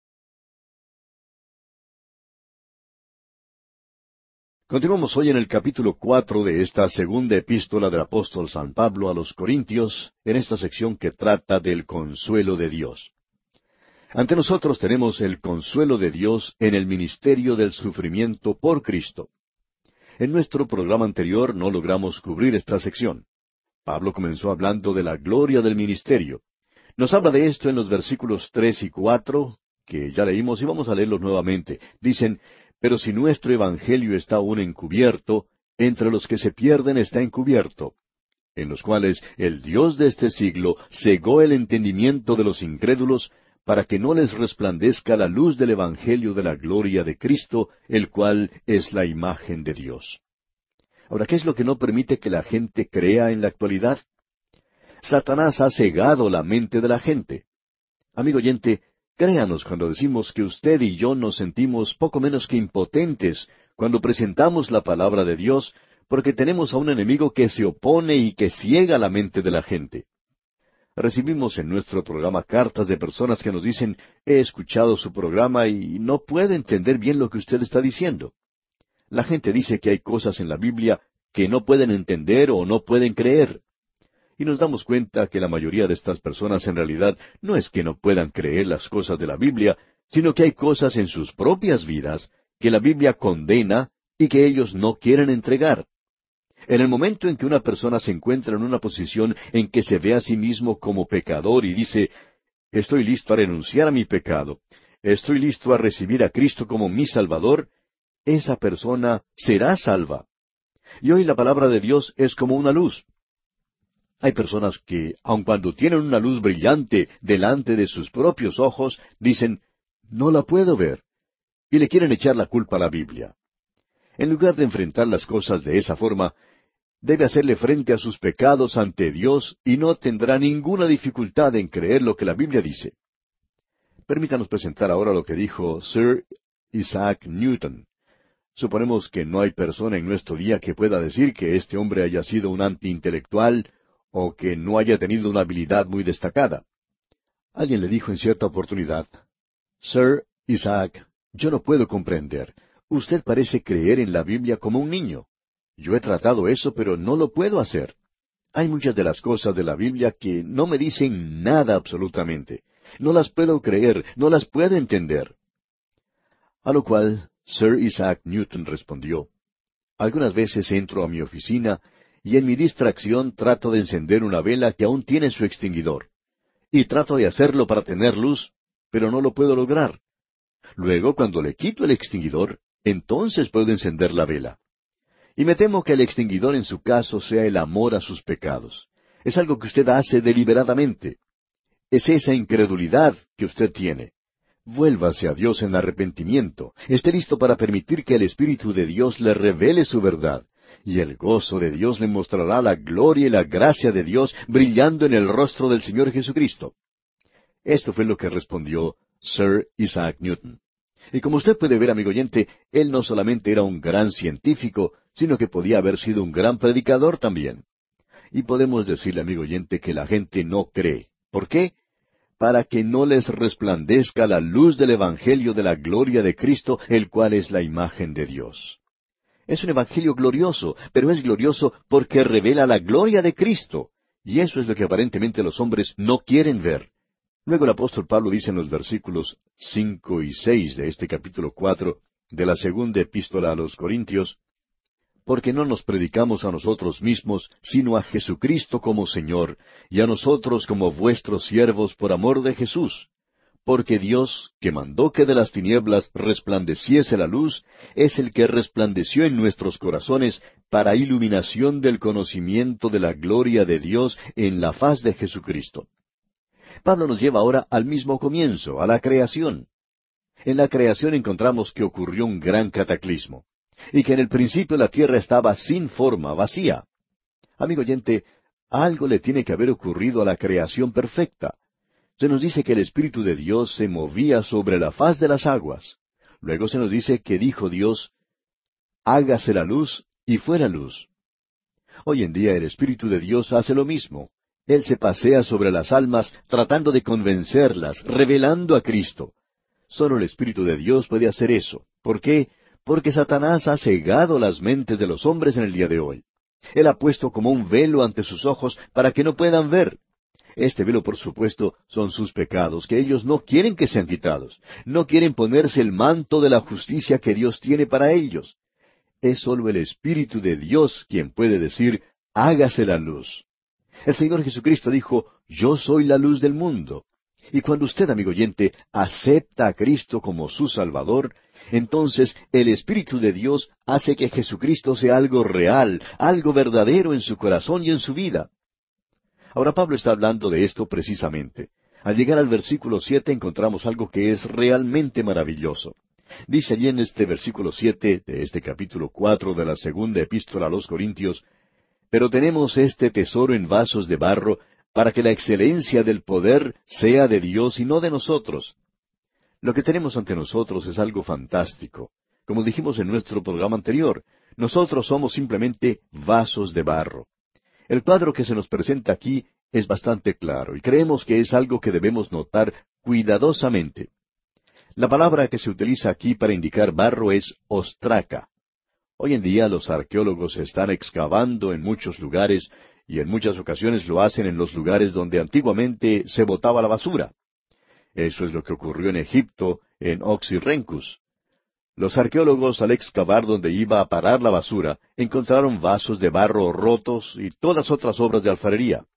Continuamos hoy en el capítulo 4 de esta segunda epístola del apóstol San Pablo a los Corintios, en esta sección que trata del consuelo de Dios. Ante nosotros tenemos el consuelo de Dios en el ministerio del sufrimiento por Cristo. En nuestro programa anterior no logramos cubrir esta sección. Pablo comenzó hablando de la gloria del ministerio. Nos habla de esto en los versículos 3 y 4, que ya leímos y vamos a leerlos nuevamente. Dicen, pero si nuestro evangelio está aún encubierto, entre los que se pierden está encubierto, en los cuales el Dios de este siglo cegó el entendimiento de los incrédulos, para que no les resplandezca la luz del evangelio de la gloria de Cristo, el cual es la imagen de Dios. Ahora, ¿qué es lo que no permite que la gente crea en la actualidad? Satanás ha cegado la mente de la gente. Amigo oyente, créanos cuando decimos que usted y yo nos sentimos poco menos que impotentes cuando presentamos la palabra de Dios, porque tenemos a un enemigo que se opone y que ciega la mente de la gente. Recibimos en nuestro programa cartas de personas que nos dicen, he escuchado su programa y no puedo entender bien lo que usted está diciendo. La gente dice que hay cosas en la Biblia que no pueden entender o no pueden creer. Y nos damos cuenta que la mayoría de estas personas en realidad no es que no puedan creer las cosas de la Biblia, sino que hay cosas en sus propias vidas que la Biblia condena y que ellos no quieren entregar. En el momento en que una persona se encuentra en una posición en que se ve a sí mismo como pecador y dice, estoy listo a renunciar a mi pecado, estoy listo a recibir a Cristo como mi Salvador, esa persona será salva. Y hoy la palabra de Dios es como una luz. Hay personas que, aun cuando tienen una luz brillante delante de sus propios ojos, dicen, no la puedo ver, y le quieren echar la culpa a la Biblia. En lugar de enfrentar las cosas de esa forma, debe hacerle frente a sus pecados ante Dios y no tendrá ninguna dificultad en creer lo que la Biblia dice. Permítanos presentar ahora lo que dijo Sir Isaac Newton. Suponemos que no hay persona en nuestro día que pueda decir que este hombre haya sido un antiintelectual o que no haya tenido una habilidad muy destacada. Alguien le dijo en cierta oportunidad, Sir Isaac, yo no puedo comprender. Usted parece creer en la Biblia como un niño. Yo he tratado eso, pero no lo puedo hacer. Hay muchas de las cosas de la Biblia que no me dicen nada absolutamente. No las puedo creer, no las puedo entender. A lo cual Sir Isaac Newton respondió, algunas veces entro a mi oficina y en mi distracción trato de encender una vela que aún tiene su extinguidor. Y trato de hacerlo para tener luz, pero no lo puedo lograr. Luego, cuando le quito el extinguidor, entonces puedo encender la vela. Y me temo que el extinguidor en su caso sea el amor a sus pecados. Es algo que usted hace deliberadamente. Es esa incredulidad que usted tiene. Vuélvase a Dios en arrepentimiento. Esté listo para permitir que el Espíritu de Dios le revele su verdad. Y el gozo de Dios le mostrará la gloria y la gracia de Dios brillando en el rostro del Señor Jesucristo. Esto fue lo que respondió Sir Isaac Newton. Y como usted puede ver, amigo oyente, él no solamente era un gran científico, sino que podía haber sido un gran predicador también. Y podemos decirle, amigo oyente, que la gente no cree. ¿Por qué? Para que no les resplandezca la luz del Evangelio de la gloria de Cristo, el cual es la imagen de Dios. Es un Evangelio glorioso, pero es glorioso porque revela la gloria de Cristo. Y eso es lo que aparentemente los hombres no quieren ver. Luego el apóstol Pablo dice en los versículos 5 y 6 de este capítulo 4 de la segunda epístola a los Corintios, porque no nos predicamos a nosotros mismos, sino a Jesucristo como Señor, y a nosotros como vuestros siervos por amor de Jesús. Porque Dios, que mandó que de las tinieblas resplandeciese la luz, es el que resplandeció en nuestros corazones para iluminación del conocimiento de la gloria de Dios en la faz de Jesucristo. Pablo nos lleva ahora al mismo comienzo, a la creación. En la creación encontramos que ocurrió un gran cataclismo, y que en el principio la tierra estaba sin forma, vacía. Amigo oyente, algo le tiene que haber ocurrido a la creación perfecta. Se nos dice que el Espíritu de Dios se movía sobre la faz de las aguas. Luego se nos dice que dijo Dios, hágase la luz, y fue la luz. Hoy en día el Espíritu de Dios hace lo mismo. Él se pasea sobre las almas tratando de convencerlas, revelando a Cristo. Solo el Espíritu de Dios puede hacer eso. ¿Por qué? Porque Satanás ha cegado las mentes de los hombres en el día de hoy. Él ha puesto como un velo ante sus ojos para que no puedan ver. Este velo, por supuesto, son sus pecados, que ellos no quieren que sean quitados. No quieren ponerse el manto de la justicia que Dios tiene para ellos. Es sólo el Espíritu de Dios quien puede decir, hágase la luz. El Señor Jesucristo dijo, yo soy la luz del mundo. Y cuando usted, amigo oyente, acepta a Cristo como su Salvador, entonces el Espíritu de Dios hace que Jesucristo sea algo real, algo verdadero en su corazón y en su vida. Ahora Pablo está hablando de esto precisamente. Al llegar al versículo 7 encontramos algo que es realmente maravilloso. Dice allí en este versículo 7 de este capítulo 4 de la segunda epístola a los Corintios, pero tenemos este tesoro en vasos de barro, para que la excelencia del poder sea de Dios y no de nosotros. Lo que tenemos ante nosotros es algo fantástico. Como dijimos en nuestro programa anterior, nosotros somos simplemente vasos de barro. El cuadro que se nos presenta aquí es bastante claro y creemos que es algo que debemos notar cuidadosamente. La palabra que se utiliza aquí para indicar barro es ostraca. Hoy en día los arqueólogos están excavando en muchos lugares y en muchas ocasiones lo hacen en los lugares donde antiguamente se botaba la basura. Eso es lo que ocurrió en Egipto, en Oxyrhynchus. Los arqueólogos, al excavar donde iba a parar la basura, encontraron vasos de barro rotos y todas otras obras de alfarería.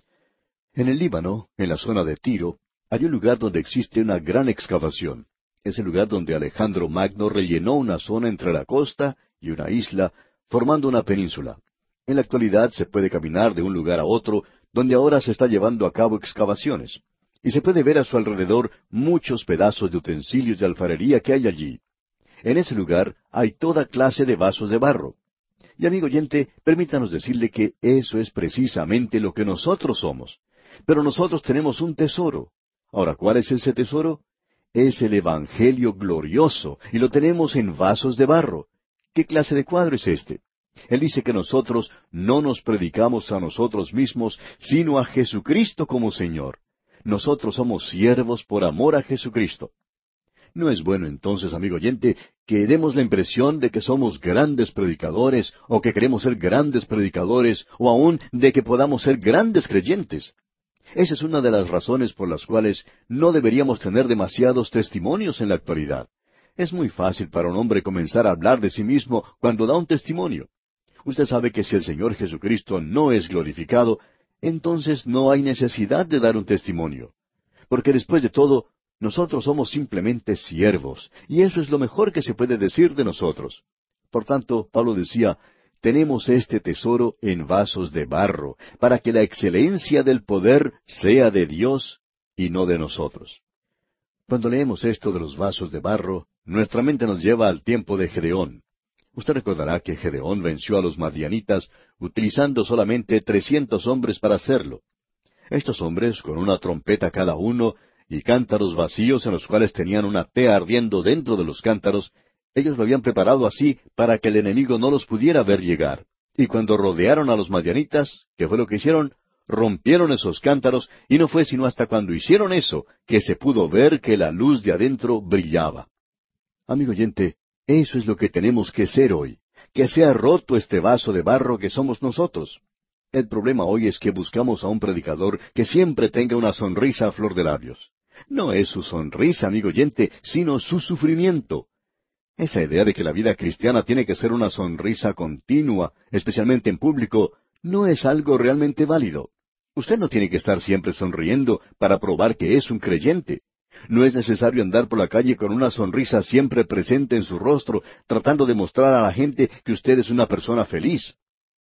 En el Líbano, en la zona de Tiro, hay un lugar donde existe una gran excavación. Es el lugar donde Alejandro Magno rellenó una zona entre la costa y una isla, formando una península. En la actualidad se puede caminar de un lugar a otro, donde ahora se está llevando a cabo excavaciones. Y se puede ver a su alrededor muchos pedazos de utensilios de alfarería que hay allí. En ese lugar hay toda clase de vasos de barro. Y amigo oyente, permítanos decirle que eso es precisamente lo que nosotros somos. Pero nosotros tenemos un tesoro. Ahora, ¿cuál es ese tesoro? Es el Evangelio glorioso, y lo tenemos en vasos de barro. ¿Qué clase de cuadro es este? Él dice que nosotros no nos predicamos a nosotros mismos, sino a Jesucristo como Señor. Nosotros somos siervos por amor a Jesucristo. No es bueno entonces, amigo oyente, que demos la impresión de que somos grandes predicadores, o que queremos ser grandes predicadores, o aún de que podamos ser grandes creyentes. Esa es una de las razones por las cuales no deberíamos tener demasiados testimonios en la actualidad. Es muy fácil para un hombre comenzar a hablar de sí mismo cuando da un testimonio. Usted sabe que si el Señor Jesucristo no es glorificado, entonces no hay necesidad de dar un testimonio. Porque después de todo, nosotros somos simplemente siervos, y eso es lo mejor que se puede decir de nosotros. Por tanto, Pablo decía, tenemos este tesoro en vasos de barro, para que la excelencia del poder sea de Dios y no de nosotros. Cuando leemos esto de los vasos de barro, nuestra mente nos lleva al tiempo de Gedeón. Usted recordará que Gedeón venció a los madianitas utilizando solamente 300 hombres para hacerlo. Estos hombres, con una trompeta cada uno, y cántaros vacíos en los cuales tenían una tea ardiendo dentro de los cántaros, ellos lo habían preparado así para que el enemigo no los pudiera ver llegar. Y cuando rodearon a los madianitas, ¿qué fue lo que hicieron? Rompieron esos cántaros, y no fue sino hasta cuando hicieron eso que se pudo ver que la luz de adentro brillaba. Amigo oyente, eso es lo que tenemos que ser hoy, que sea roto este vaso de barro que somos nosotros. El problema hoy es que buscamos a un predicador que siempre tenga una sonrisa a flor de labios. No es su sonrisa, amigo oyente, sino su sufrimiento. Esa idea de que la vida cristiana tiene que ser una sonrisa continua, especialmente en público, no es algo realmente válido. Usted no tiene que estar siempre sonriendo para probar que es un creyente. No es necesario andar por la calle con una sonrisa siempre presente en su rostro, tratando de mostrar a la gente que usted es una persona feliz.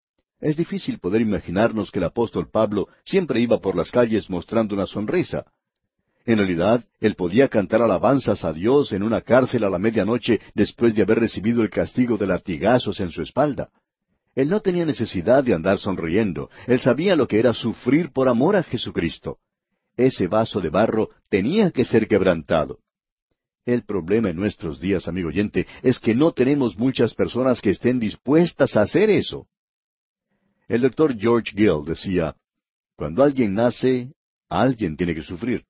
Es difícil poder imaginarnos que el apóstol Pablo siempre iba por las calles mostrando una sonrisa. En realidad, él podía cantar alabanzas a Dios en una cárcel a la medianoche después de haber recibido el castigo de latigazos en su espalda. Él no tenía necesidad de andar sonriendo. Él sabía lo que era sufrir por amor a Jesucristo. Ese vaso de barro tenía que ser quebrantado. El problema en nuestros días, amigo oyente, es que no tenemos muchas personas que estén dispuestas a hacer eso. El doctor George Gill decía, cuando alguien nace, alguien tiene que sufrir.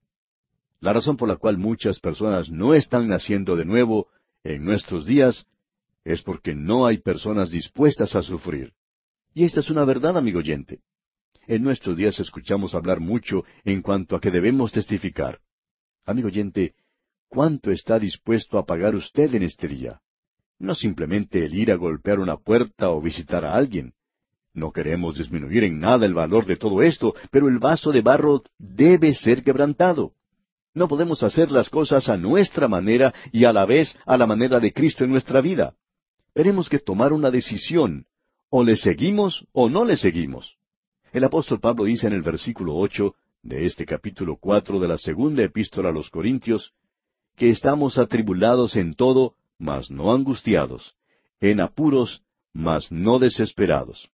La razón por la cual muchas personas no están naciendo de nuevo en nuestros días es porque no hay personas dispuestas a sufrir. Y esta es una verdad, amigo oyente. En nuestros días escuchamos hablar mucho en cuanto a que debemos testificar. Amigo oyente, ¿cuánto está dispuesto a pagar usted en este día? No simplemente el ir a golpear una puerta o visitar a alguien. No queremos disminuir en nada el valor de todo esto, pero el vaso de barro debe ser quebrantado. No podemos hacer las cosas a nuestra manera y a la vez a la manera de Cristo en nuestra vida. Tenemos que tomar una decisión. O le seguimos o no le seguimos. El apóstol Pablo dice en el versículo 8 de este capítulo 4 de la segunda epístola a los Corintios, que estamos atribulados en todo, mas no angustiados, en apuros, mas no desesperados.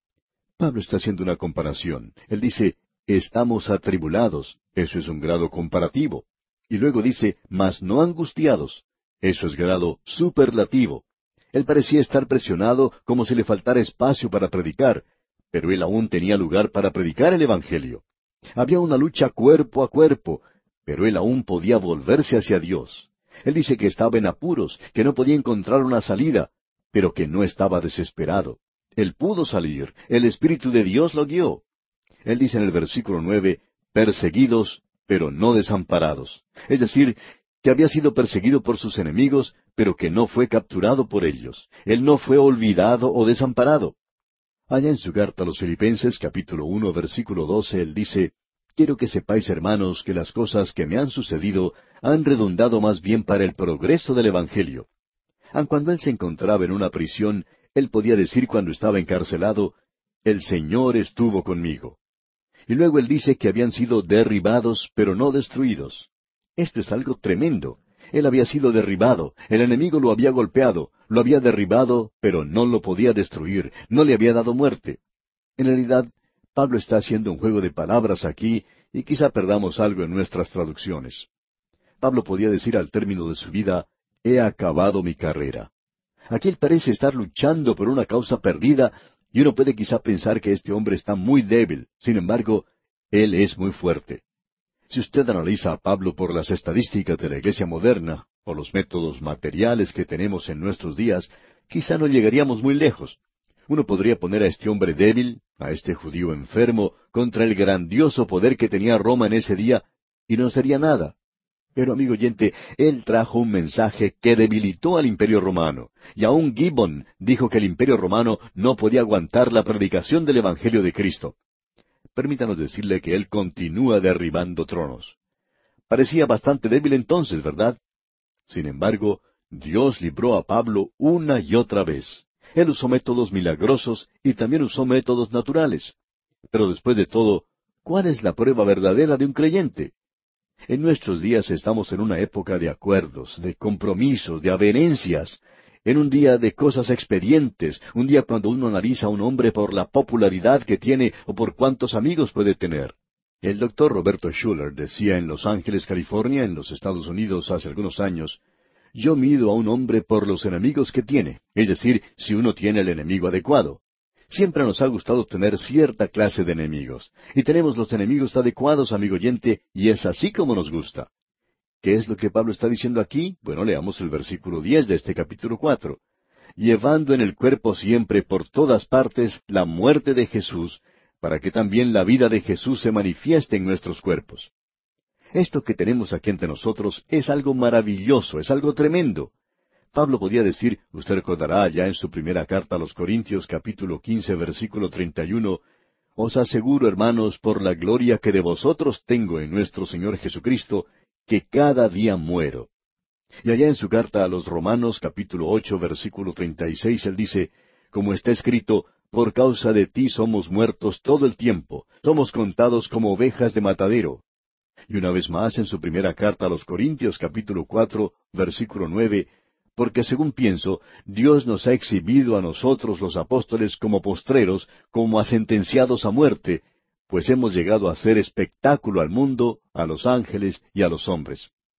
Pablo está haciendo una comparación. Él dice, estamos atribulados, eso es un grado comparativo. Y luego dice, mas no angustiados, eso es grado superlativo. Él parecía estar presionado como si le faltara espacio para predicar, pero él aún tenía lugar para predicar el Evangelio. Había una lucha cuerpo a cuerpo, pero él aún podía volverse hacia Dios. Él dice que estaba en apuros, que no podía encontrar una salida, pero que no estaba desesperado. Él pudo salir, el Espíritu de Dios lo guió. Él dice en el versículo 9, perseguidos, pero no desamparados. Es decir, que había sido perseguido por sus enemigos, pero que no fue capturado por ellos. Él no fue olvidado o desamparado. Allá en su carta a los Filipenses, capítulo 1, versículo 12, él dice, quiero que sepáis, hermanos, que las cosas que me han sucedido han redundado más bien para el progreso del Evangelio. Aun cuando él se encontraba en una prisión, él podía decir cuando estaba encarcelado, el Señor estuvo conmigo. Y luego él dice que habían sido derribados, pero no destruidos. Esto es algo tremendo. Él había sido derribado, el enemigo lo había golpeado, lo había derribado, pero no lo podía destruir, no le había dado muerte. En realidad, Pablo está haciendo un juego de palabras aquí, y quizá perdamos algo en nuestras traducciones. Pablo podía decir al término de su vida, he acabado mi carrera. Aquí él parece estar luchando por una causa perdida, y uno puede quizá pensar que este hombre está muy débil. Sin embargo, él es muy fuerte. Si usted analiza a Pablo por las estadísticas de la iglesia moderna, o los métodos materiales que tenemos en nuestros días, quizá no llegaríamos muy lejos. Uno podría poner a este hombre débil, a este judío enfermo, contra el grandioso poder que tenía Roma en ese día, y no sería nada. Pero, amigo oyente, él trajo un mensaje que debilitó al imperio romano, y aún Gibbon dijo que el imperio romano no podía aguantar la predicación del Evangelio de Cristo. Permítanos decirle que él continúa derribando tronos. Parecía bastante débil entonces, ¿verdad? Sin embargo, Dios libró a Pablo una y otra vez. Él usó métodos milagrosos y también usó métodos naturales. Pero después de todo, ¿cuál es la prueba verdadera de un creyente? En nuestros días estamos en una época de acuerdos, de compromisos, de avenencias, en un día de cosas expedientes, un día cuando uno analiza a un hombre por la popularidad que tiene o por cuántos amigos puede tener. El doctor Roberto Schuller decía en Los Ángeles, California, en los Estados Unidos, hace algunos años, yo mido a un hombre por los enemigos que tiene, es decir, si uno tiene el enemigo adecuado. Siempre nos ha gustado tener cierta clase de enemigos, y tenemos los enemigos adecuados, amigo oyente, y es así como nos gusta. ¿Qué es lo que Pablo está diciendo aquí? Bueno, leamos el versículo 10 de este capítulo 4. Llevando en el cuerpo siempre por todas partes la muerte de Jesús, para que también la vida de Jesús se manifieste en nuestros cuerpos. Esto que tenemos aquí entre nosotros es algo maravilloso, es algo tremendo. Pablo podía decir, usted recordará ya en su primera carta a los Corintios, capítulo 15, versículo 31, os aseguro, hermanos, por la gloria que de vosotros tengo en nuestro Señor Jesucristo, que cada día muero. Y allá en su carta a los Romanos, capítulo 8, versículo 36, él dice, como está escrito, por causa de ti somos muertos todo el tiempo, somos contados como ovejas de matadero. Y una vez más en su primera carta a los Corintios, capítulo 4, versículo 9, porque según pienso, Dios nos ha exhibido a nosotros los apóstoles como postreros, como a sentenciados a muerte, pues hemos llegado a ser espectáculo al mundo, a los ángeles y a los hombres.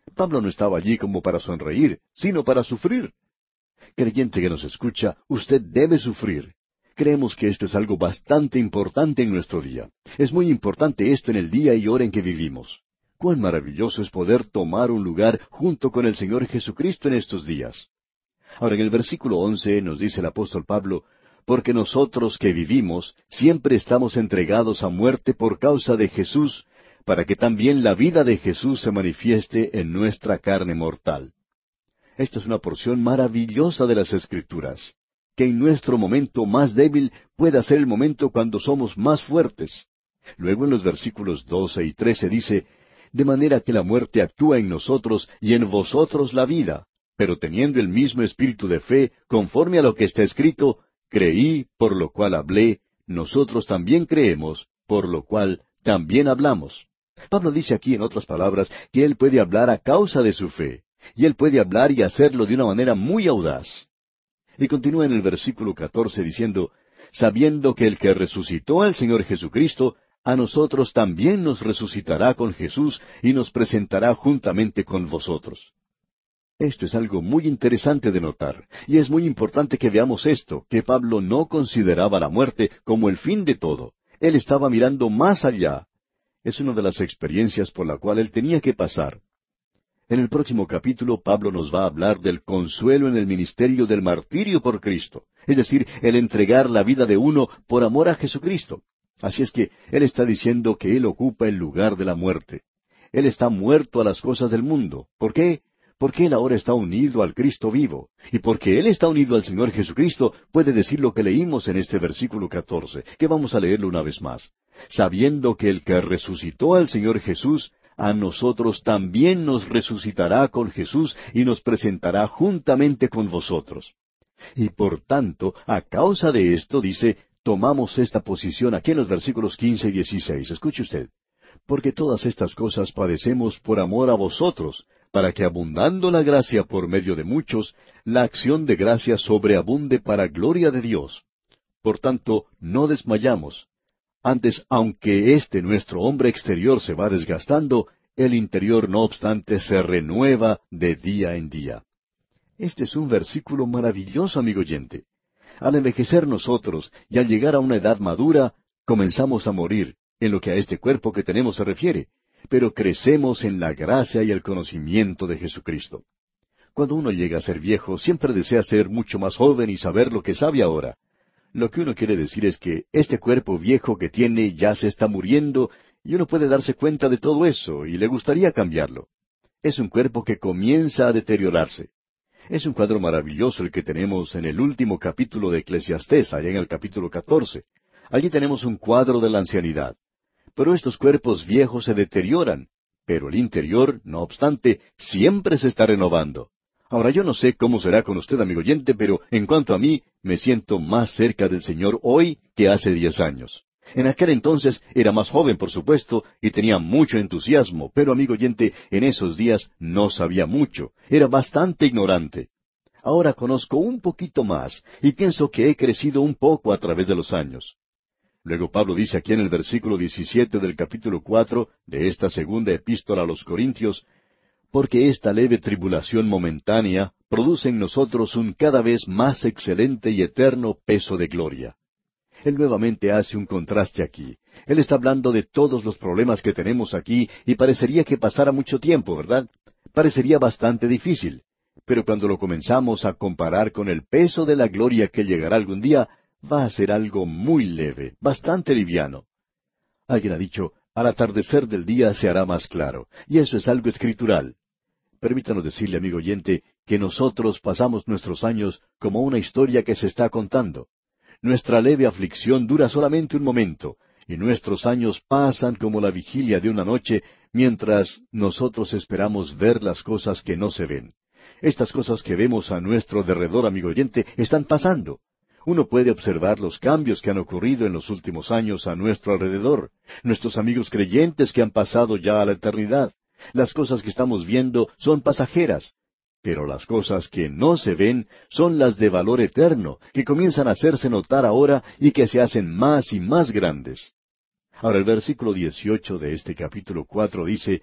Pablo no estaba allí como para sonreír, sino para sufrir. Creyente que nos escucha, usted debe sufrir. Creemos que esto es algo bastante importante en nuestro día. Es muy importante esto en el día y hora en que vivimos. Cuán maravilloso es poder tomar un lugar junto con el Señor Jesucristo en estos días. Ahora, en el versículo 11 nos dice el apóstol Pablo, porque nosotros que vivimos siempre estamos entregados a muerte por causa de Jesús, para que también la vida de Jesús se manifieste en nuestra carne mortal. Esta es una porción maravillosa de las Escrituras, que en nuestro momento más débil pueda ser el momento cuando somos más fuertes. Luego en los versículos 12 y 13 dice, de manera que la muerte actúa en nosotros y en vosotros la vida, pero teniendo el mismo espíritu de fe, conforme a lo que está escrito, creí, por lo cual hablé, nosotros también creemos, por lo cual también hablamos. Pablo dice aquí, en otras palabras, que él puede hablar a causa de su fe, y él puede hablar y hacerlo de una manera muy audaz. Y continúa en el versículo 14 diciendo, sabiendo que el que resucitó al Señor Jesucristo, a nosotros también nos resucitará con Jesús y nos presentará juntamente con vosotros. Esto es algo muy interesante de notar, y es muy importante que veamos esto, que Pablo no consideraba la muerte como el fin de todo. Él estaba mirando más allá. Es una de las experiencias por la cual él tenía que pasar. En el próximo capítulo, Pablo nos va a hablar del consuelo en el ministerio del martirio por Cristo, es decir, el entregar la vida de uno por amor a Jesucristo. Así es que él está diciendo que él ocupa el lugar de la muerte. Él está muerto a las cosas del mundo. ¿Por qué? Porque él ahora está unido al Cristo vivo. Y porque él está unido al Señor Jesucristo, puede decir lo que leímos en este versículo 14, que vamos a leerlo una vez más. Sabiendo que el que resucitó al Señor Jesús, a nosotros también nos resucitará con Jesús y nos presentará juntamente con vosotros. Y por tanto, a causa de esto, dice, tomamos esta posición aquí en los versículos 15 y 16. Escuche usted. Porque todas estas cosas padecemos por amor a vosotros, para que abundando la gracia por medio de muchos, la acción de gracia sobreabunde para gloria de Dios. Por tanto, no desmayamos. Antes, aunque este nuestro hombre exterior se va desgastando, el interior no obstante se renueva de día en día. Este es un versículo maravilloso, amigo oyente. Al envejecer nosotros y al llegar a una edad madura, comenzamos a morir, en lo que a este cuerpo que tenemos se refiere, pero crecemos en la gracia y el conocimiento de Jesucristo. Cuando uno llega a ser viejo, siempre desea ser mucho más joven y saber lo que sabe ahora. Lo que uno quiere decir es que este cuerpo viejo que tiene ya se está muriendo y uno puede darse cuenta de todo eso y le gustaría cambiarlo. Es un cuerpo que comienza a deteriorarse. Es un cuadro maravilloso el que tenemos en el último capítulo de Eclesiastés, allá en el capítulo 14. Allí tenemos un cuadro de la ancianidad. Pero estos cuerpos viejos se deterioran, pero el interior, no obstante, siempre se está renovando. Ahora yo no sé cómo será con usted, amigo oyente, pero en cuanto a mí, me siento más cerca del Señor hoy que hace 10 años. En aquel entonces era más joven, por supuesto, y tenía mucho entusiasmo, pero, amigo oyente, en esos días no sabía mucho, era bastante ignorante. Ahora conozco un poquito más, y pienso que he crecido un poco a través de los años. Luego Pablo dice aquí en el versículo 17 del capítulo 4 de esta segunda epístola a los Corintios, porque esta leve tribulación momentánea produce en nosotros un cada vez más excelente y eterno peso de gloria. Él nuevamente hace un contraste aquí. Él está hablando de todos los problemas que tenemos aquí y parecería que pasara mucho tiempo, ¿verdad? Parecería bastante difícil. Pero cuando lo comenzamos a comparar con el peso de la gloria que llegará algún día, va a ser algo muy leve, bastante liviano. Alguien ha dicho, al atardecer del día se hará más claro, y eso es algo escritural. Permítanos decirle, amigo oyente, que nosotros pasamos nuestros años como una historia que se está contando. Nuestra leve aflicción dura solamente un momento, y nuestros años pasan como la vigilia de una noche, mientras nosotros esperamos ver las cosas que no se ven. Estas cosas que vemos a nuestro derredor, amigo oyente, están pasando. Uno puede observar los cambios que han ocurrido en los últimos años a nuestro alrededor, nuestros amigos creyentes que han pasado ya a la eternidad. Las cosas que estamos viendo son pasajeras, pero las cosas que no se ven son las de valor eterno, que comienzan a hacerse notar ahora y que se hacen más y más grandes. Ahora el versículo 18 de este capítulo 4 dice,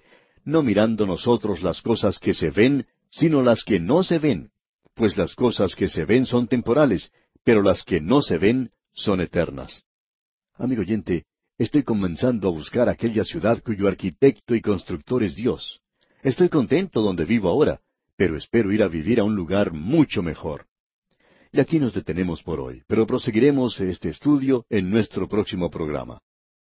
no mirando nosotros las cosas que se ven, sino las que no se ven, pues las cosas que se ven son temporales, pero las que no se ven son eternas. Amigo oyente, estoy comenzando a buscar aquella ciudad cuyo arquitecto y constructor es Dios. Estoy contento donde vivo ahora, pero espero ir a vivir a un lugar mucho mejor. Y aquí nos detenemos por hoy, pero proseguiremos este estudio en nuestro próximo programa.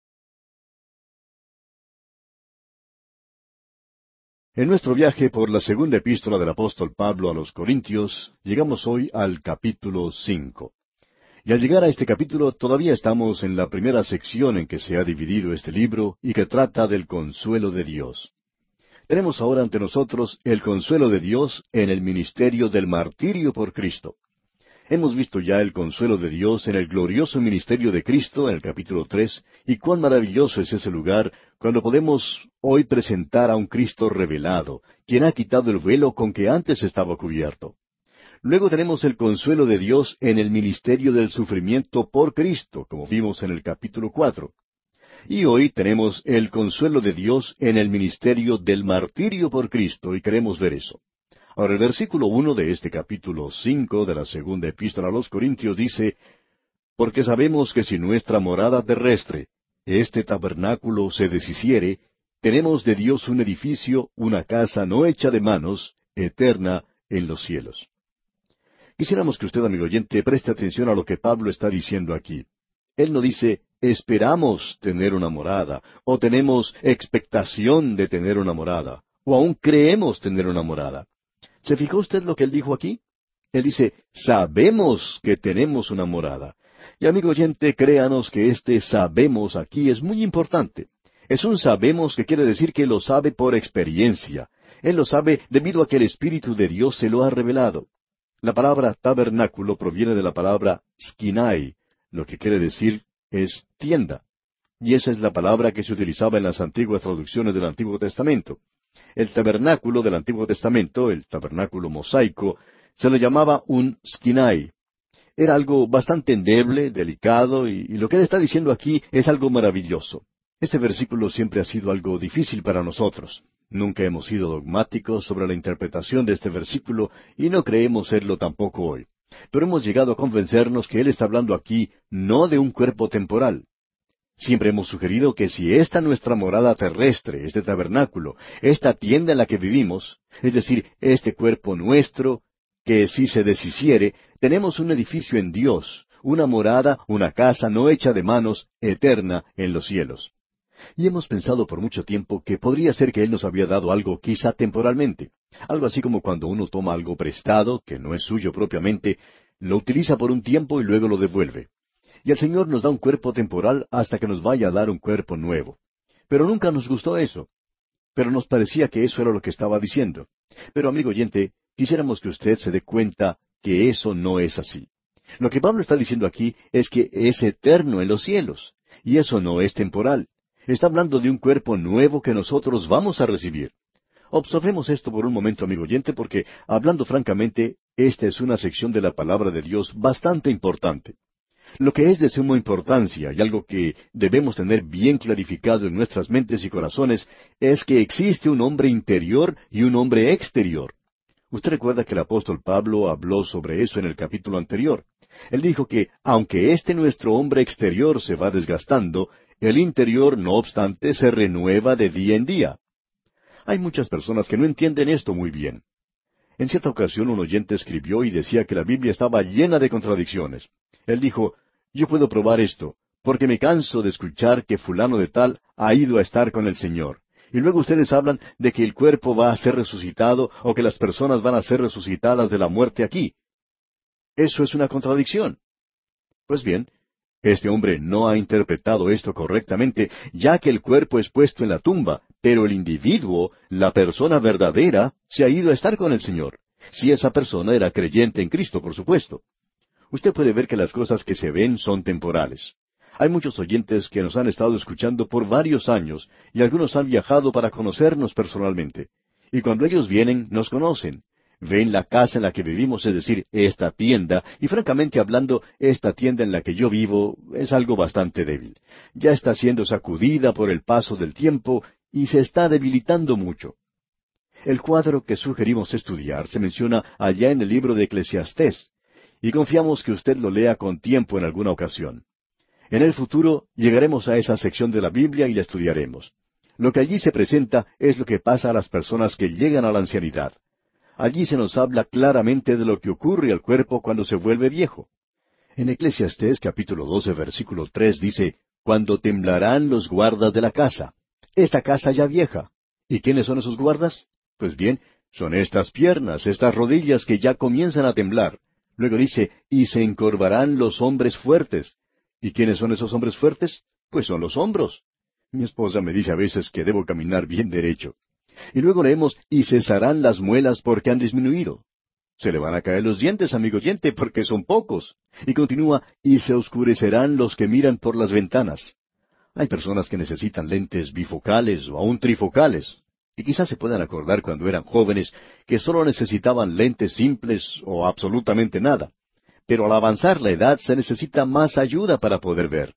En nuestro viaje por la segunda epístola del apóstol Pablo a los Corintios, llegamos hoy al capítulo 5. Y al llegar a este capítulo todavía estamos en la primera sección en que se ha dividido este libro y que trata del consuelo de Dios. Tenemos ahora ante nosotros el consuelo de Dios en el ministerio del martirio por Cristo. Hemos visto ya el consuelo de Dios en el glorioso ministerio de Cristo en el capítulo 3, y cuán maravilloso es ese lugar cuando podemos hoy presentar a un Cristo revelado, quien ha quitado el velo con que antes estaba cubierto. Luego tenemos el consuelo de Dios en el ministerio del sufrimiento por Cristo, como vimos en el capítulo 4. Y hoy tenemos el consuelo de Dios en el ministerio del martirio por Cristo, y queremos ver eso. Ahora, el versículo 1 de este capítulo 5 de la segunda epístola a los Corintios dice, «Porque sabemos que si nuestra morada terrestre, este tabernáculo, se deshiciere, tenemos de Dios un edificio, una casa no hecha de manos, eterna en los cielos». Quisiéramos que usted, amigo oyente, preste atención a lo que Pablo está diciendo aquí. Él no dice, esperamos tener una morada, o tenemos expectación de tener una morada, o aún creemos tener una morada. ¿Se fijó usted lo que él dijo aquí? Él dice, sabemos que tenemos una morada. Y amigo oyente, créanos que este sabemos aquí es muy importante. Es un sabemos que quiere decir que lo sabe por experiencia. Él lo sabe debido a que el Espíritu de Dios se lo ha revelado. La palabra tabernáculo proviene de la palabra skinai, lo que quiere decir es tienda. Y esa es la palabra que se utilizaba en las antiguas traducciones del Antiguo Testamento. El tabernáculo del Antiguo Testamento, el tabernáculo mosaico, se le llamaba un skinai. Era algo bastante endeble, delicado, y lo que él está diciendo aquí es algo maravilloso. Este versículo siempre ha sido algo difícil para nosotros. Nunca hemos sido dogmáticos sobre la interpretación de este versículo y no creemos serlo tampoco hoy. Pero hemos llegado a convencernos que él está hablando aquí no de un cuerpo temporal. Siempre hemos sugerido que si esta nuestra morada terrestre, este tabernáculo, esta tienda en la que vivimos, es decir, este cuerpo nuestro, que si se deshiciere, tenemos un edificio en Dios, una morada, una casa no hecha de manos, eterna en los cielos. Y hemos pensado por mucho tiempo que podría ser que Él nos había dado algo quizá temporalmente. Algo así como cuando uno toma algo prestado, que no es suyo propiamente, lo utiliza por un tiempo y luego lo devuelve. Y el Señor nos da un cuerpo temporal hasta que nos vaya a dar un cuerpo nuevo. Pero nunca nos gustó eso. Pero nos parecía que eso era lo que estaba diciendo. Pero amigo oyente, quisiéramos que usted se dé cuenta que eso no es así. Lo que Pablo está diciendo aquí es que es eterno en los cielos. Y eso no es temporal. Está hablando de un cuerpo nuevo que nosotros vamos a recibir. Observemos esto por un momento, amigo oyente, porque, hablando francamente, esta es una sección de la palabra de Dios bastante importante. Lo que es de suma importancia y algo que debemos tener bien clarificado en nuestras mentes y corazones es que existe un hombre interior y un hombre exterior. Usted recuerda que el apóstol Pablo habló sobre eso en el capítulo anterior. Él dijo que, aunque nuestro hombre exterior se va desgastando, el interior, no obstante, se renueva de día en día. Hay muchas personas que no entienden esto muy bien. En cierta ocasión un oyente escribió y decía que la Biblia estaba llena de contradicciones. Él dijo, yo puedo probar esto, porque me canso de escuchar que fulano de tal ha ido a estar con el Señor. Y luego ustedes hablan de que el cuerpo va a ser resucitado o que las personas van a ser resucitadas de la muerte aquí. Eso es una contradicción. Pues bien, este hombre no ha interpretado esto correctamente, ya que el cuerpo es puesto en la tumba, pero el individuo, la persona verdadera, se ha ido a estar con el Señor. Si esa persona era creyente en Cristo, por supuesto. Usted puede ver que las cosas que se ven son temporales. Hay muchos oyentes que nos han estado escuchando por varios años, y algunos han viajado para conocernos personalmente. Y cuando ellos vienen, nos conocen. Ven la casa en la que vivimos, es decir, esta tienda, y francamente hablando, esta tienda en la que yo vivo es algo bastante débil. Ya está siendo sacudida por el paso del tiempo, y se está debilitando mucho. El cuadro que sugerimos estudiar se menciona allá en el libro de Eclesiastés, y confiamos que usted lo lea con tiempo en alguna ocasión. En el futuro llegaremos a esa sección de la Biblia y la estudiaremos. Lo que allí se presenta es lo que pasa a las personas que llegan a la ancianidad. Allí se nos habla claramente de lo que ocurre al cuerpo cuando se vuelve viejo. En Eclesiastés capítulo 12, versículo 3 dice, «Cuando temblarán los guardas de la casa». Esta casa ya vieja. ¿Y quiénes son esos guardas? Pues bien, son estas piernas, estas rodillas que ya comienzan a temblar. Luego dice, «Y se encorvarán los hombres fuertes». ¿Y quiénes son esos hombres fuertes? Pues son los hombros. Mi esposa me dice a veces que debo caminar bien derecho. Y luego leemos, «Y cesarán las muelas porque han disminuido». Se le van a caer los dientes, amigo oyente, porque son pocos. Y continúa, «Y se oscurecerán los que miran por las ventanas». Hay personas que necesitan lentes bifocales o aún trifocales. Y quizás se puedan acordar cuando eran jóvenes que solo necesitaban lentes simples o absolutamente nada. Pero al avanzar la edad se necesita más ayuda para poder ver.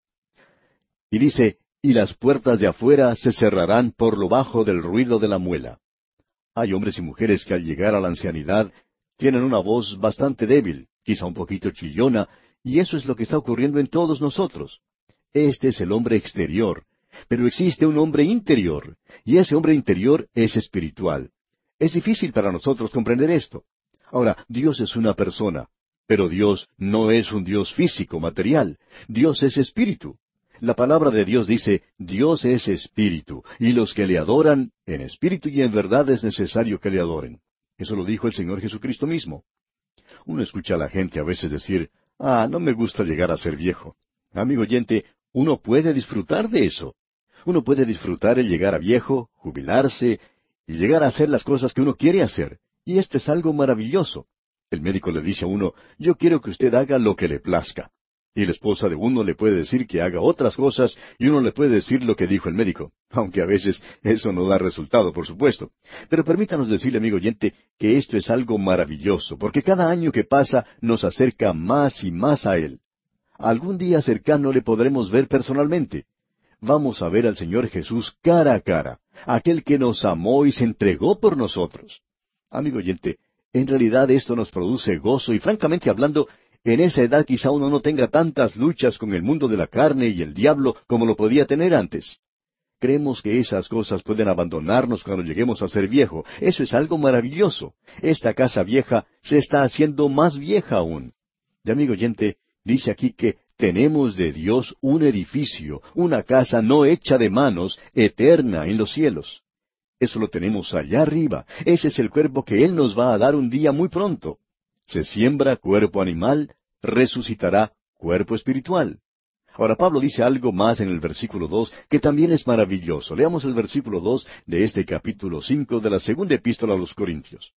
Y dice, «Y las puertas de afuera se cerrarán por lo bajo del ruido de la muela». Hay hombres y mujeres que al llegar a la ancianidad tienen una voz bastante débil, quizá un poquito chillona, y eso es lo que está ocurriendo en todos nosotros. Este es el hombre exterior, pero existe un hombre interior, y ese hombre interior es espiritual. Es difícil para nosotros comprender esto. Ahora, Dios es una persona, pero Dios no es un Dios físico, material. Dios es espíritu. La palabra de Dios dice, Dios es espíritu, y los que le adoran, en espíritu y en verdad es necesario que le adoren. Eso lo dijo el Señor Jesucristo mismo. Uno escucha a la gente a veces decir, no me gusta llegar a ser viejo. Amigo oyente, uno puede disfrutar de eso. Uno puede disfrutar el llegar a viejo, jubilarse, y llegar a hacer las cosas que uno quiere hacer. Y esto es algo maravilloso. El médico le dice a uno, yo quiero que usted haga lo que le plazca. Y la esposa de uno le puede decir que haga otras cosas, y uno le puede decir lo que dijo el médico. Aunque a veces eso no da resultado, por supuesto. Pero permítanos decirle, amigo oyente, que esto es algo maravilloso, porque cada año que pasa nos acerca más y más a Él. Algún día cercano le podremos ver personalmente. Vamos a ver al Señor Jesús cara a cara, aquel que nos amó y se entregó por nosotros. Amigo oyente, en realidad esto nos produce gozo y francamente hablando, en esa edad quizá uno no tenga tantas luchas con el mundo de la carne y el diablo como lo podía tener antes. Creemos que esas cosas pueden abandonarnos cuando lleguemos a ser viejo. Eso es algo maravilloso. Esta casa vieja se está haciendo más vieja aún. Y amigo oyente, dice aquí que tenemos de Dios un edificio, una casa no hecha de manos, eterna en los cielos. Eso lo tenemos allá arriba. Ese es el cuerpo que Él nos va a dar un día muy pronto. Se siembra cuerpo animal, resucitará cuerpo espiritual. Ahora Pablo dice algo más en el versículo 2 que también es maravilloso. Leamos el versículo 2 de este capítulo 5 de la segunda epístola a los Corintios.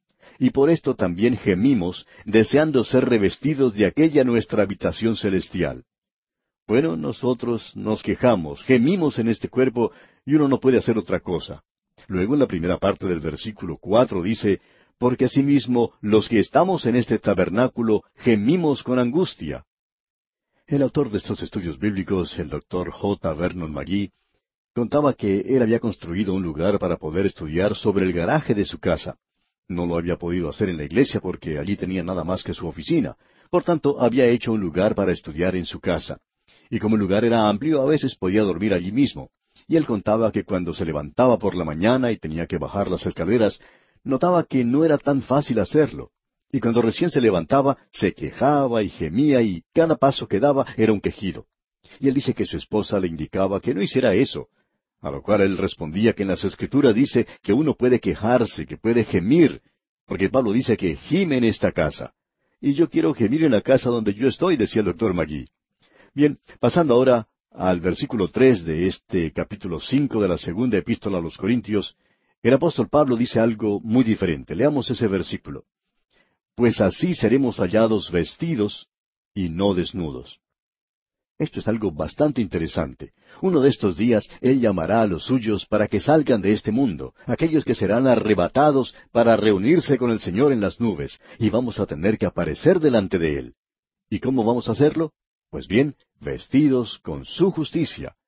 Y por esto también gemimos, deseando ser revestidos de aquella nuestra habitación celestial. Bueno, nosotros nos quejamos, gemimos en este cuerpo, y uno no puede hacer otra cosa. Luego en la primera parte del versículo 4 dice, porque asimismo los que estamos en este tabernáculo gemimos con angustia. El autor de estos estudios bíblicos, el doctor J. Vernon McGee, contaba que él había construido un lugar para poder estudiar sobre el garaje de su casa. No lo había podido hacer en la iglesia porque allí tenía nada más que su oficina. Por tanto, había hecho un lugar para estudiar en su casa. Y como el lugar era amplio, a veces podía dormir allí mismo. Y él contaba que cuando se levantaba por la mañana y tenía que bajar las escaleras, notaba que no era tan fácil hacerlo. Y cuando recién se levantaba, se quejaba y gemía y cada paso que daba era un quejido. Y él dice que su esposa le indicaba que no hiciera eso. A lo cual él respondía que en las Escrituras dice que uno puede quejarse, que puede gemir, porque Pablo dice que gime en esta casa. Y yo quiero gemir en la casa donde yo estoy, decía el doctor McGee. Bien, pasando ahora al versículo 3 de este capítulo 5 de la segunda epístola a los Corintios, el apóstol Pablo dice algo muy diferente. Leamos ese versículo. Pues así seremos hallados vestidos y no desnudos. Esto es algo bastante interesante. Uno de estos días Él llamará a los suyos para que salgan de este mundo, aquellos que serán arrebatados para reunirse con el Señor en las nubes, y vamos a tener que aparecer delante de Él. ¿Y cómo vamos a hacerlo? Pues bien, vestidos con su justicia.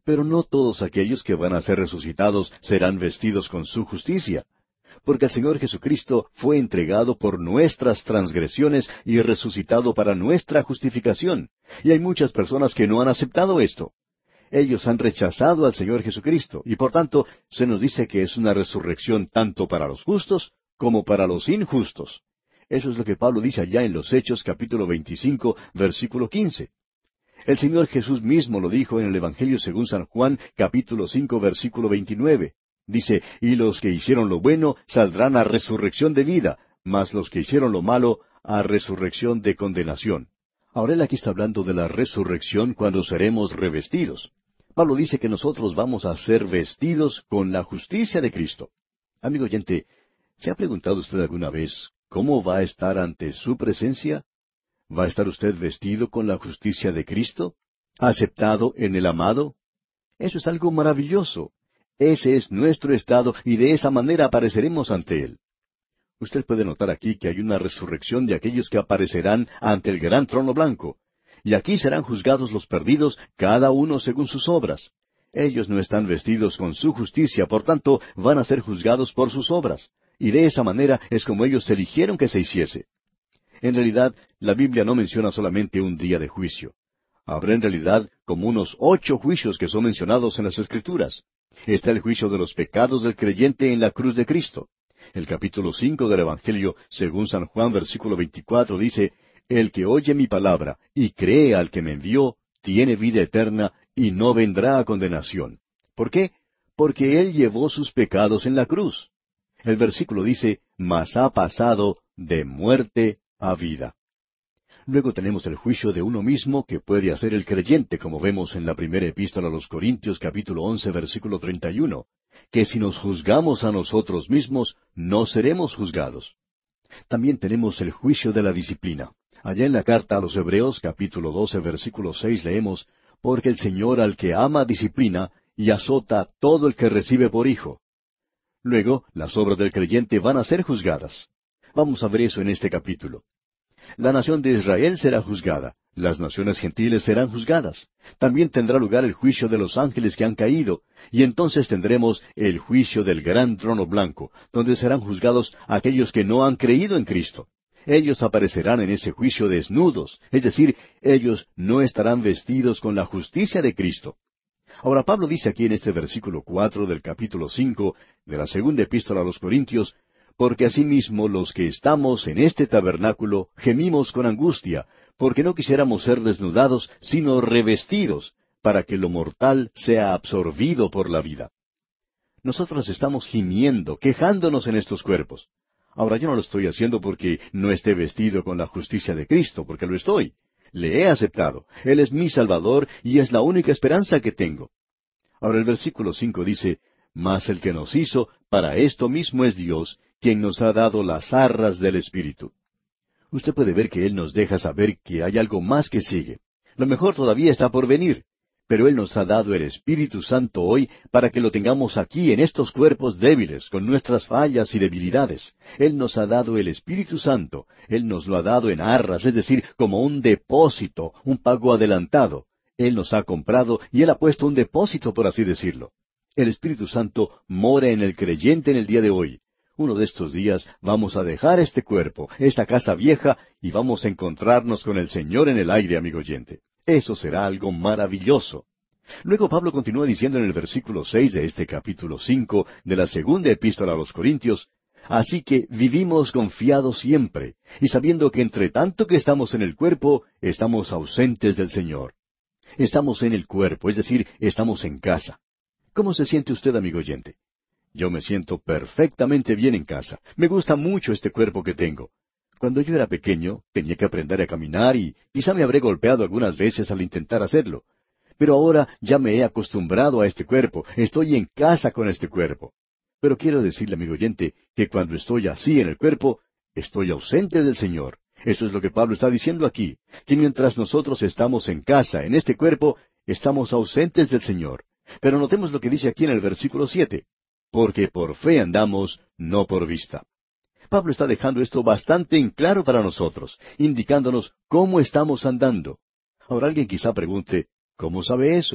Pero no todos aquellos que van a ser resucitados serán vestidos con su justicia, porque el Señor Jesucristo fue entregado por nuestras transgresiones y resucitado para nuestra justificación. Y hay muchas personas que no han aceptado esto. Ellos han rechazado al Señor Jesucristo, y por tanto se nos dice que es una resurrección tanto para los justos como para los injustos. Eso es lo que Pablo dice allá en los Hechos capítulo 25, versículo 15. El Señor Jesús mismo lo dijo en el Evangelio según San Juan capítulo 5, versículo 29. Dice, y los que hicieron lo bueno saldrán a resurrección de vida, mas los que hicieron lo malo a resurrección de condenación. Ahora él aquí está hablando de la resurrección cuando seremos revestidos. Pablo dice que nosotros vamos a ser vestidos con la justicia de Cristo. Amigo oyente, ¿se ha preguntado usted alguna vez cómo va a estar ante su presencia? ¿Va a estar usted vestido con la justicia de Cristo? ¿Aceptado en el amado? Eso es algo maravilloso. Ese es nuestro estado y de esa manera apareceremos ante Él. Usted puede notar aquí que hay una resurrección de aquellos que aparecerán ante el gran trono blanco. Y aquí serán juzgados los perdidos, cada uno según sus obras. Ellos no están vestidos con su justicia, por tanto van a ser juzgados por sus obras. Y de esa manera es como ellos eligieron que se hiciese. En realidad, la Biblia no menciona solamente un día de juicio. Habrá en realidad como unos 8 juicios que son mencionados en las Escrituras. Está el juicio de los pecados del creyente en la cruz de Cristo. El capítulo 5 del Evangelio, según San Juan, versículo 24, dice, el que oye mi palabra y cree al que me envió, tiene vida eterna y no vendrá a condenación. ¿Por qué? Porque Él llevó sus pecados en la cruz. El versículo dice, mas ha pasado de muerte a vida. Luego tenemos el juicio de uno mismo que puede hacer el creyente, como vemos en la primera epístola a los Corintios, capítulo 11, versículo 31, que si nos juzgamos a nosotros mismos, no seremos juzgados. También tenemos el juicio de la disciplina. Allá en la carta a los Hebreos, capítulo 12, versículo 6, leemos, porque el Señor al que ama disciplina y azota todo el que recibe por hijo. Luego, las obras del creyente van a ser juzgadas. Vamos a ver eso en este capítulo. La nación de Israel será juzgada, las naciones gentiles serán juzgadas. También tendrá lugar el juicio de los ángeles que han caído, y entonces tendremos el juicio del gran trono blanco, donde serán juzgados aquellos que no han creído en Cristo. Ellos aparecerán en ese juicio desnudos, es decir, ellos no estarán vestidos con la justicia de Cristo. Ahora Pablo dice aquí en este versículo 4 del capítulo 5 de la segunda epístola a los Corintios, porque asimismo los que estamos en este tabernáculo gemimos con angustia, porque no quisiéramos ser desnudados, sino revestidos, para que lo mortal sea absorbido por la vida. Nosotros estamos gimiendo, quejándonos en estos cuerpos. Ahora yo no lo estoy haciendo porque no esté vestido con la justicia de Cristo, porque lo estoy. Le he aceptado. Él es mi Salvador y es la única esperanza que tengo. Ahora el versículo 5 dice, mas el que nos hizo, para esto mismo es Dios, quien nos ha dado las arras del Espíritu. Usted puede ver que Él nos deja saber que hay algo más que sigue. Lo mejor todavía está por venir. Pero Él nos ha dado el Espíritu Santo hoy para que lo tengamos aquí en estos cuerpos débiles, con nuestras fallas y debilidades. Él nos ha dado el Espíritu Santo. Él nos lo ha dado en arras, es decir, como un depósito, un pago adelantado. Él nos ha comprado y Él ha puesto un depósito, por así decirlo. El Espíritu Santo mora en el creyente en el día de hoy. Uno de estos días vamos a dejar este cuerpo, esta casa vieja, y vamos a encontrarnos con el Señor en el aire, amigo oyente. Eso será algo maravilloso. Luego Pablo continúa diciendo en el versículo 6 de este capítulo 5 de la segunda epístola a los Corintios, así que vivimos confiados siempre, y sabiendo que entre tanto que estamos en el cuerpo, estamos ausentes del Señor. Estamos en el cuerpo, es decir, estamos en casa. ¿Cómo se siente usted, amigo oyente? Yo me siento perfectamente bien en casa. Me gusta mucho este cuerpo que tengo. Cuando yo era pequeño, tenía que aprender a caminar y quizá me habré golpeado algunas veces al intentar hacerlo. Pero ahora ya me he acostumbrado a este cuerpo, estoy en casa con este cuerpo. Pero quiero decirle, amigo oyente, que cuando estoy así en el cuerpo, estoy ausente del Señor. Eso es lo que Pablo está diciendo aquí, que mientras nosotros estamos en casa, en este cuerpo, estamos ausentes del Señor. Pero notemos lo que dice aquí en el versículo 7. Porque por fe andamos, no por vista. Pablo está dejando esto bastante en claro para nosotros, indicándonos cómo estamos andando. Ahora alguien quizá pregunte, ¿cómo sabe eso?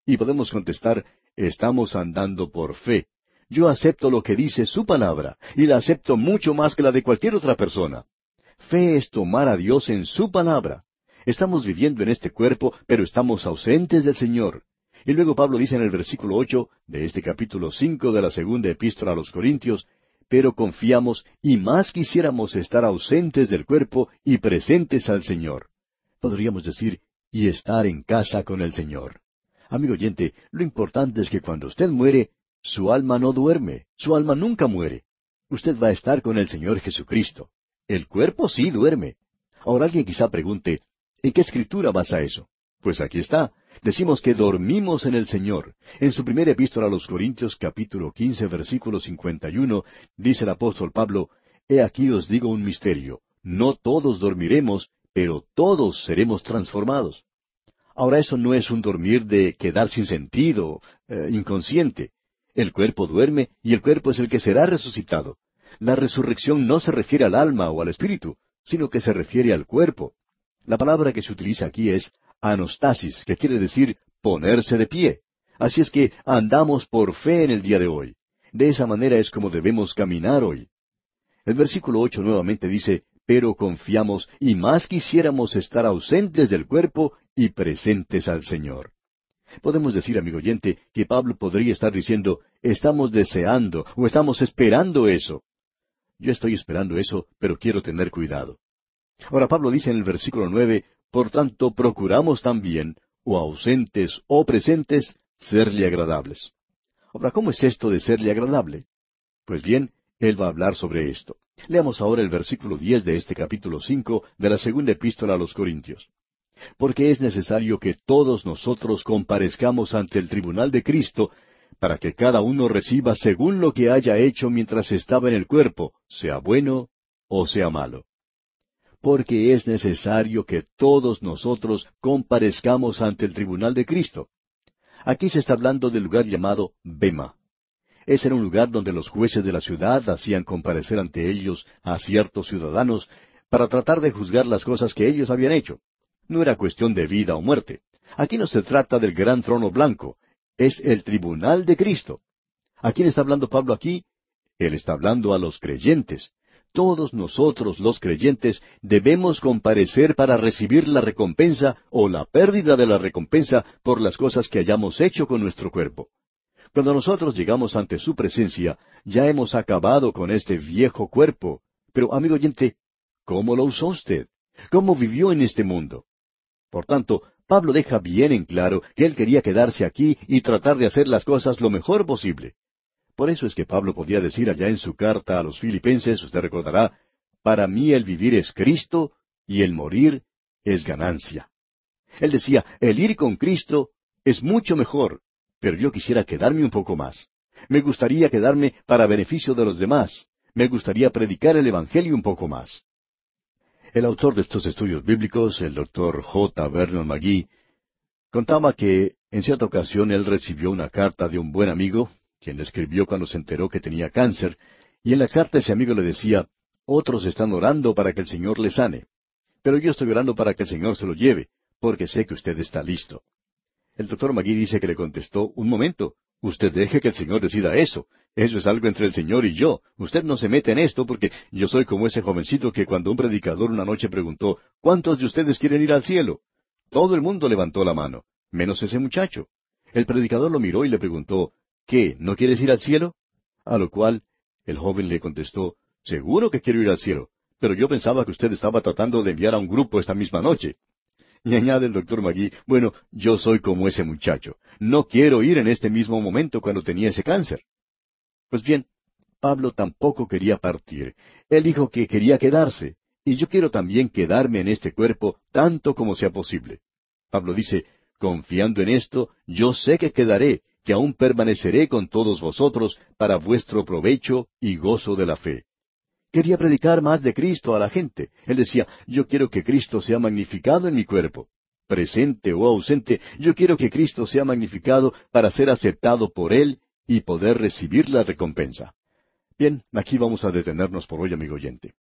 Y podemos contestar, estamos andando por fe. Yo acepto lo que dice su palabra, y la acepto mucho más que la de cualquier otra persona. Fe es tomar a Dios en su palabra. Estamos viviendo en este cuerpo, pero estamos ausentes del Señor. Y luego Pablo dice en el versículo 8 de este capítulo 5 de la segunda epístola a los Corintios, pero confiamos y más quisiéramos estar ausentes del cuerpo y presentes al Señor. Podríamos decir, y estar en casa con el Señor. Amigo oyente, lo importante es que cuando usted muere, su alma no duerme, su alma nunca muere. Usted va a estar con el Señor Jesucristo. El cuerpo sí duerme. Ahora alguien quizá pregunte, ¿en qué escritura basa eso? Pues aquí está. Decimos que dormimos en el Señor. En su primera epístola a los Corintios, capítulo 15, versículo 51, dice el apóstol Pablo, He aquí os digo un misterio. No todos dormiremos, pero todos seremos transformados. Ahora eso no es un dormir de quedar sin sentido, inconsciente. El cuerpo duerme y el cuerpo es el que será resucitado. La resurrección no se refiere al alma o al espíritu, sino que se refiere al cuerpo. La palabra que se utiliza aquí es anastasis, que quiere decir ponerse de pie. Así es que andamos por fe en el día de hoy. De esa manera es como debemos caminar hoy. El versículo 8 nuevamente dice, pero confiamos y más quisiéramos estar ausentes del cuerpo y presentes al Señor. Podemos decir, amigo oyente, que Pablo podría estar diciendo, estamos deseando o estamos esperando eso. Yo estoy esperando eso, pero quiero tener cuidado. Ahora Pablo dice en el versículo 9, por tanto procuramos también, o ausentes o presentes, serle agradables. Ahora, ¿cómo es esto de serle agradable? Pues bien, él va a hablar sobre esto. Leamos ahora el versículo 10 de este capítulo 5 de la segunda epístola a los Corintios. Porque es necesario que todos nosotros comparezcamos ante el tribunal de Cristo, para que cada uno reciba según lo que haya hecho mientras estaba en el cuerpo, sea bueno o sea malo. Porque es necesario que todos nosotros comparezcamos ante el tribunal de Cristo. Aquí se está hablando del lugar llamado Bema. Ese era un lugar donde los jueces de la ciudad hacían comparecer ante ellos a ciertos ciudadanos para tratar de juzgar las cosas que ellos habían hecho. No era cuestión de vida o muerte. Aquí no se trata del gran trono blanco. Es el tribunal de Cristo. ¿A quién está hablando Pablo aquí? Él está hablando a los creyentes. Todos nosotros, los creyentes, debemos comparecer para recibir la recompensa o la pérdida de la recompensa por las cosas que hayamos hecho con nuestro cuerpo. Cuando nosotros llegamos ante su presencia, ya hemos acabado con este viejo cuerpo. Pero, amigo oyente, ¿cómo lo usó usted? ¿Cómo vivió en este mundo? Por tanto, Pablo deja bien en claro que él quería quedarse aquí y tratar de hacer las cosas lo mejor posible. Por eso es que Pablo podía decir allá en su carta a los Filipenses, usted recordará, para mí el vivir es Cristo y el morir es ganancia. Él decía, el ir con Cristo es mucho mejor, pero yo quisiera quedarme un poco más. Me gustaría quedarme para beneficio de los demás. Me gustaría predicar el Evangelio un poco más. El autor de estos estudios bíblicos, el doctor J. Vernon McGee, contaba que en cierta ocasión él recibió una carta de un buen amigo, quien le escribió cuando se enteró que tenía cáncer, y en la carta ese amigo le decía, otros están orando para que el Señor le sane, pero yo estoy orando para que el Señor se lo lleve, porque sé que usted está listo. El doctor McGee dice que le contestó, un momento, usted deje que el Señor decida eso. Eso es algo entre el Señor y yo. Usted no se mete en esto porque yo soy como ese jovencito que cuando un predicador una noche preguntó, ¿cuántos de ustedes quieren ir al cielo? Todo el mundo levantó la mano, menos ese muchacho. El predicador lo miró y le preguntó, ¿qué? ¿No quieres ir al cielo? A lo cual el joven le contestó, seguro que quiero ir al cielo, pero yo pensaba que usted estaba tratando de enviar a un grupo esta misma noche. Y añade el doctor McGee, bueno, yo soy como ese muchacho. No quiero ir en este mismo momento cuando tenía ese cáncer. Pues bien, Pablo tampoco quería partir. Él dijo que quería quedarse. Y yo quiero también quedarme en este cuerpo tanto como sea posible. Pablo dice, confiando en esto, yo sé que quedaré, que aún permaneceré con todos vosotros para vuestro provecho y gozo de la fe. Quería predicar más de Cristo a la gente. Él decía, yo quiero que Cristo sea magnificado en mi cuerpo. Presente o ausente, yo quiero que Cristo sea magnificado para ser aceptado por Él y poder recibir la recompensa. Bien, aquí vamos a detenernos por hoy, amigo oyente.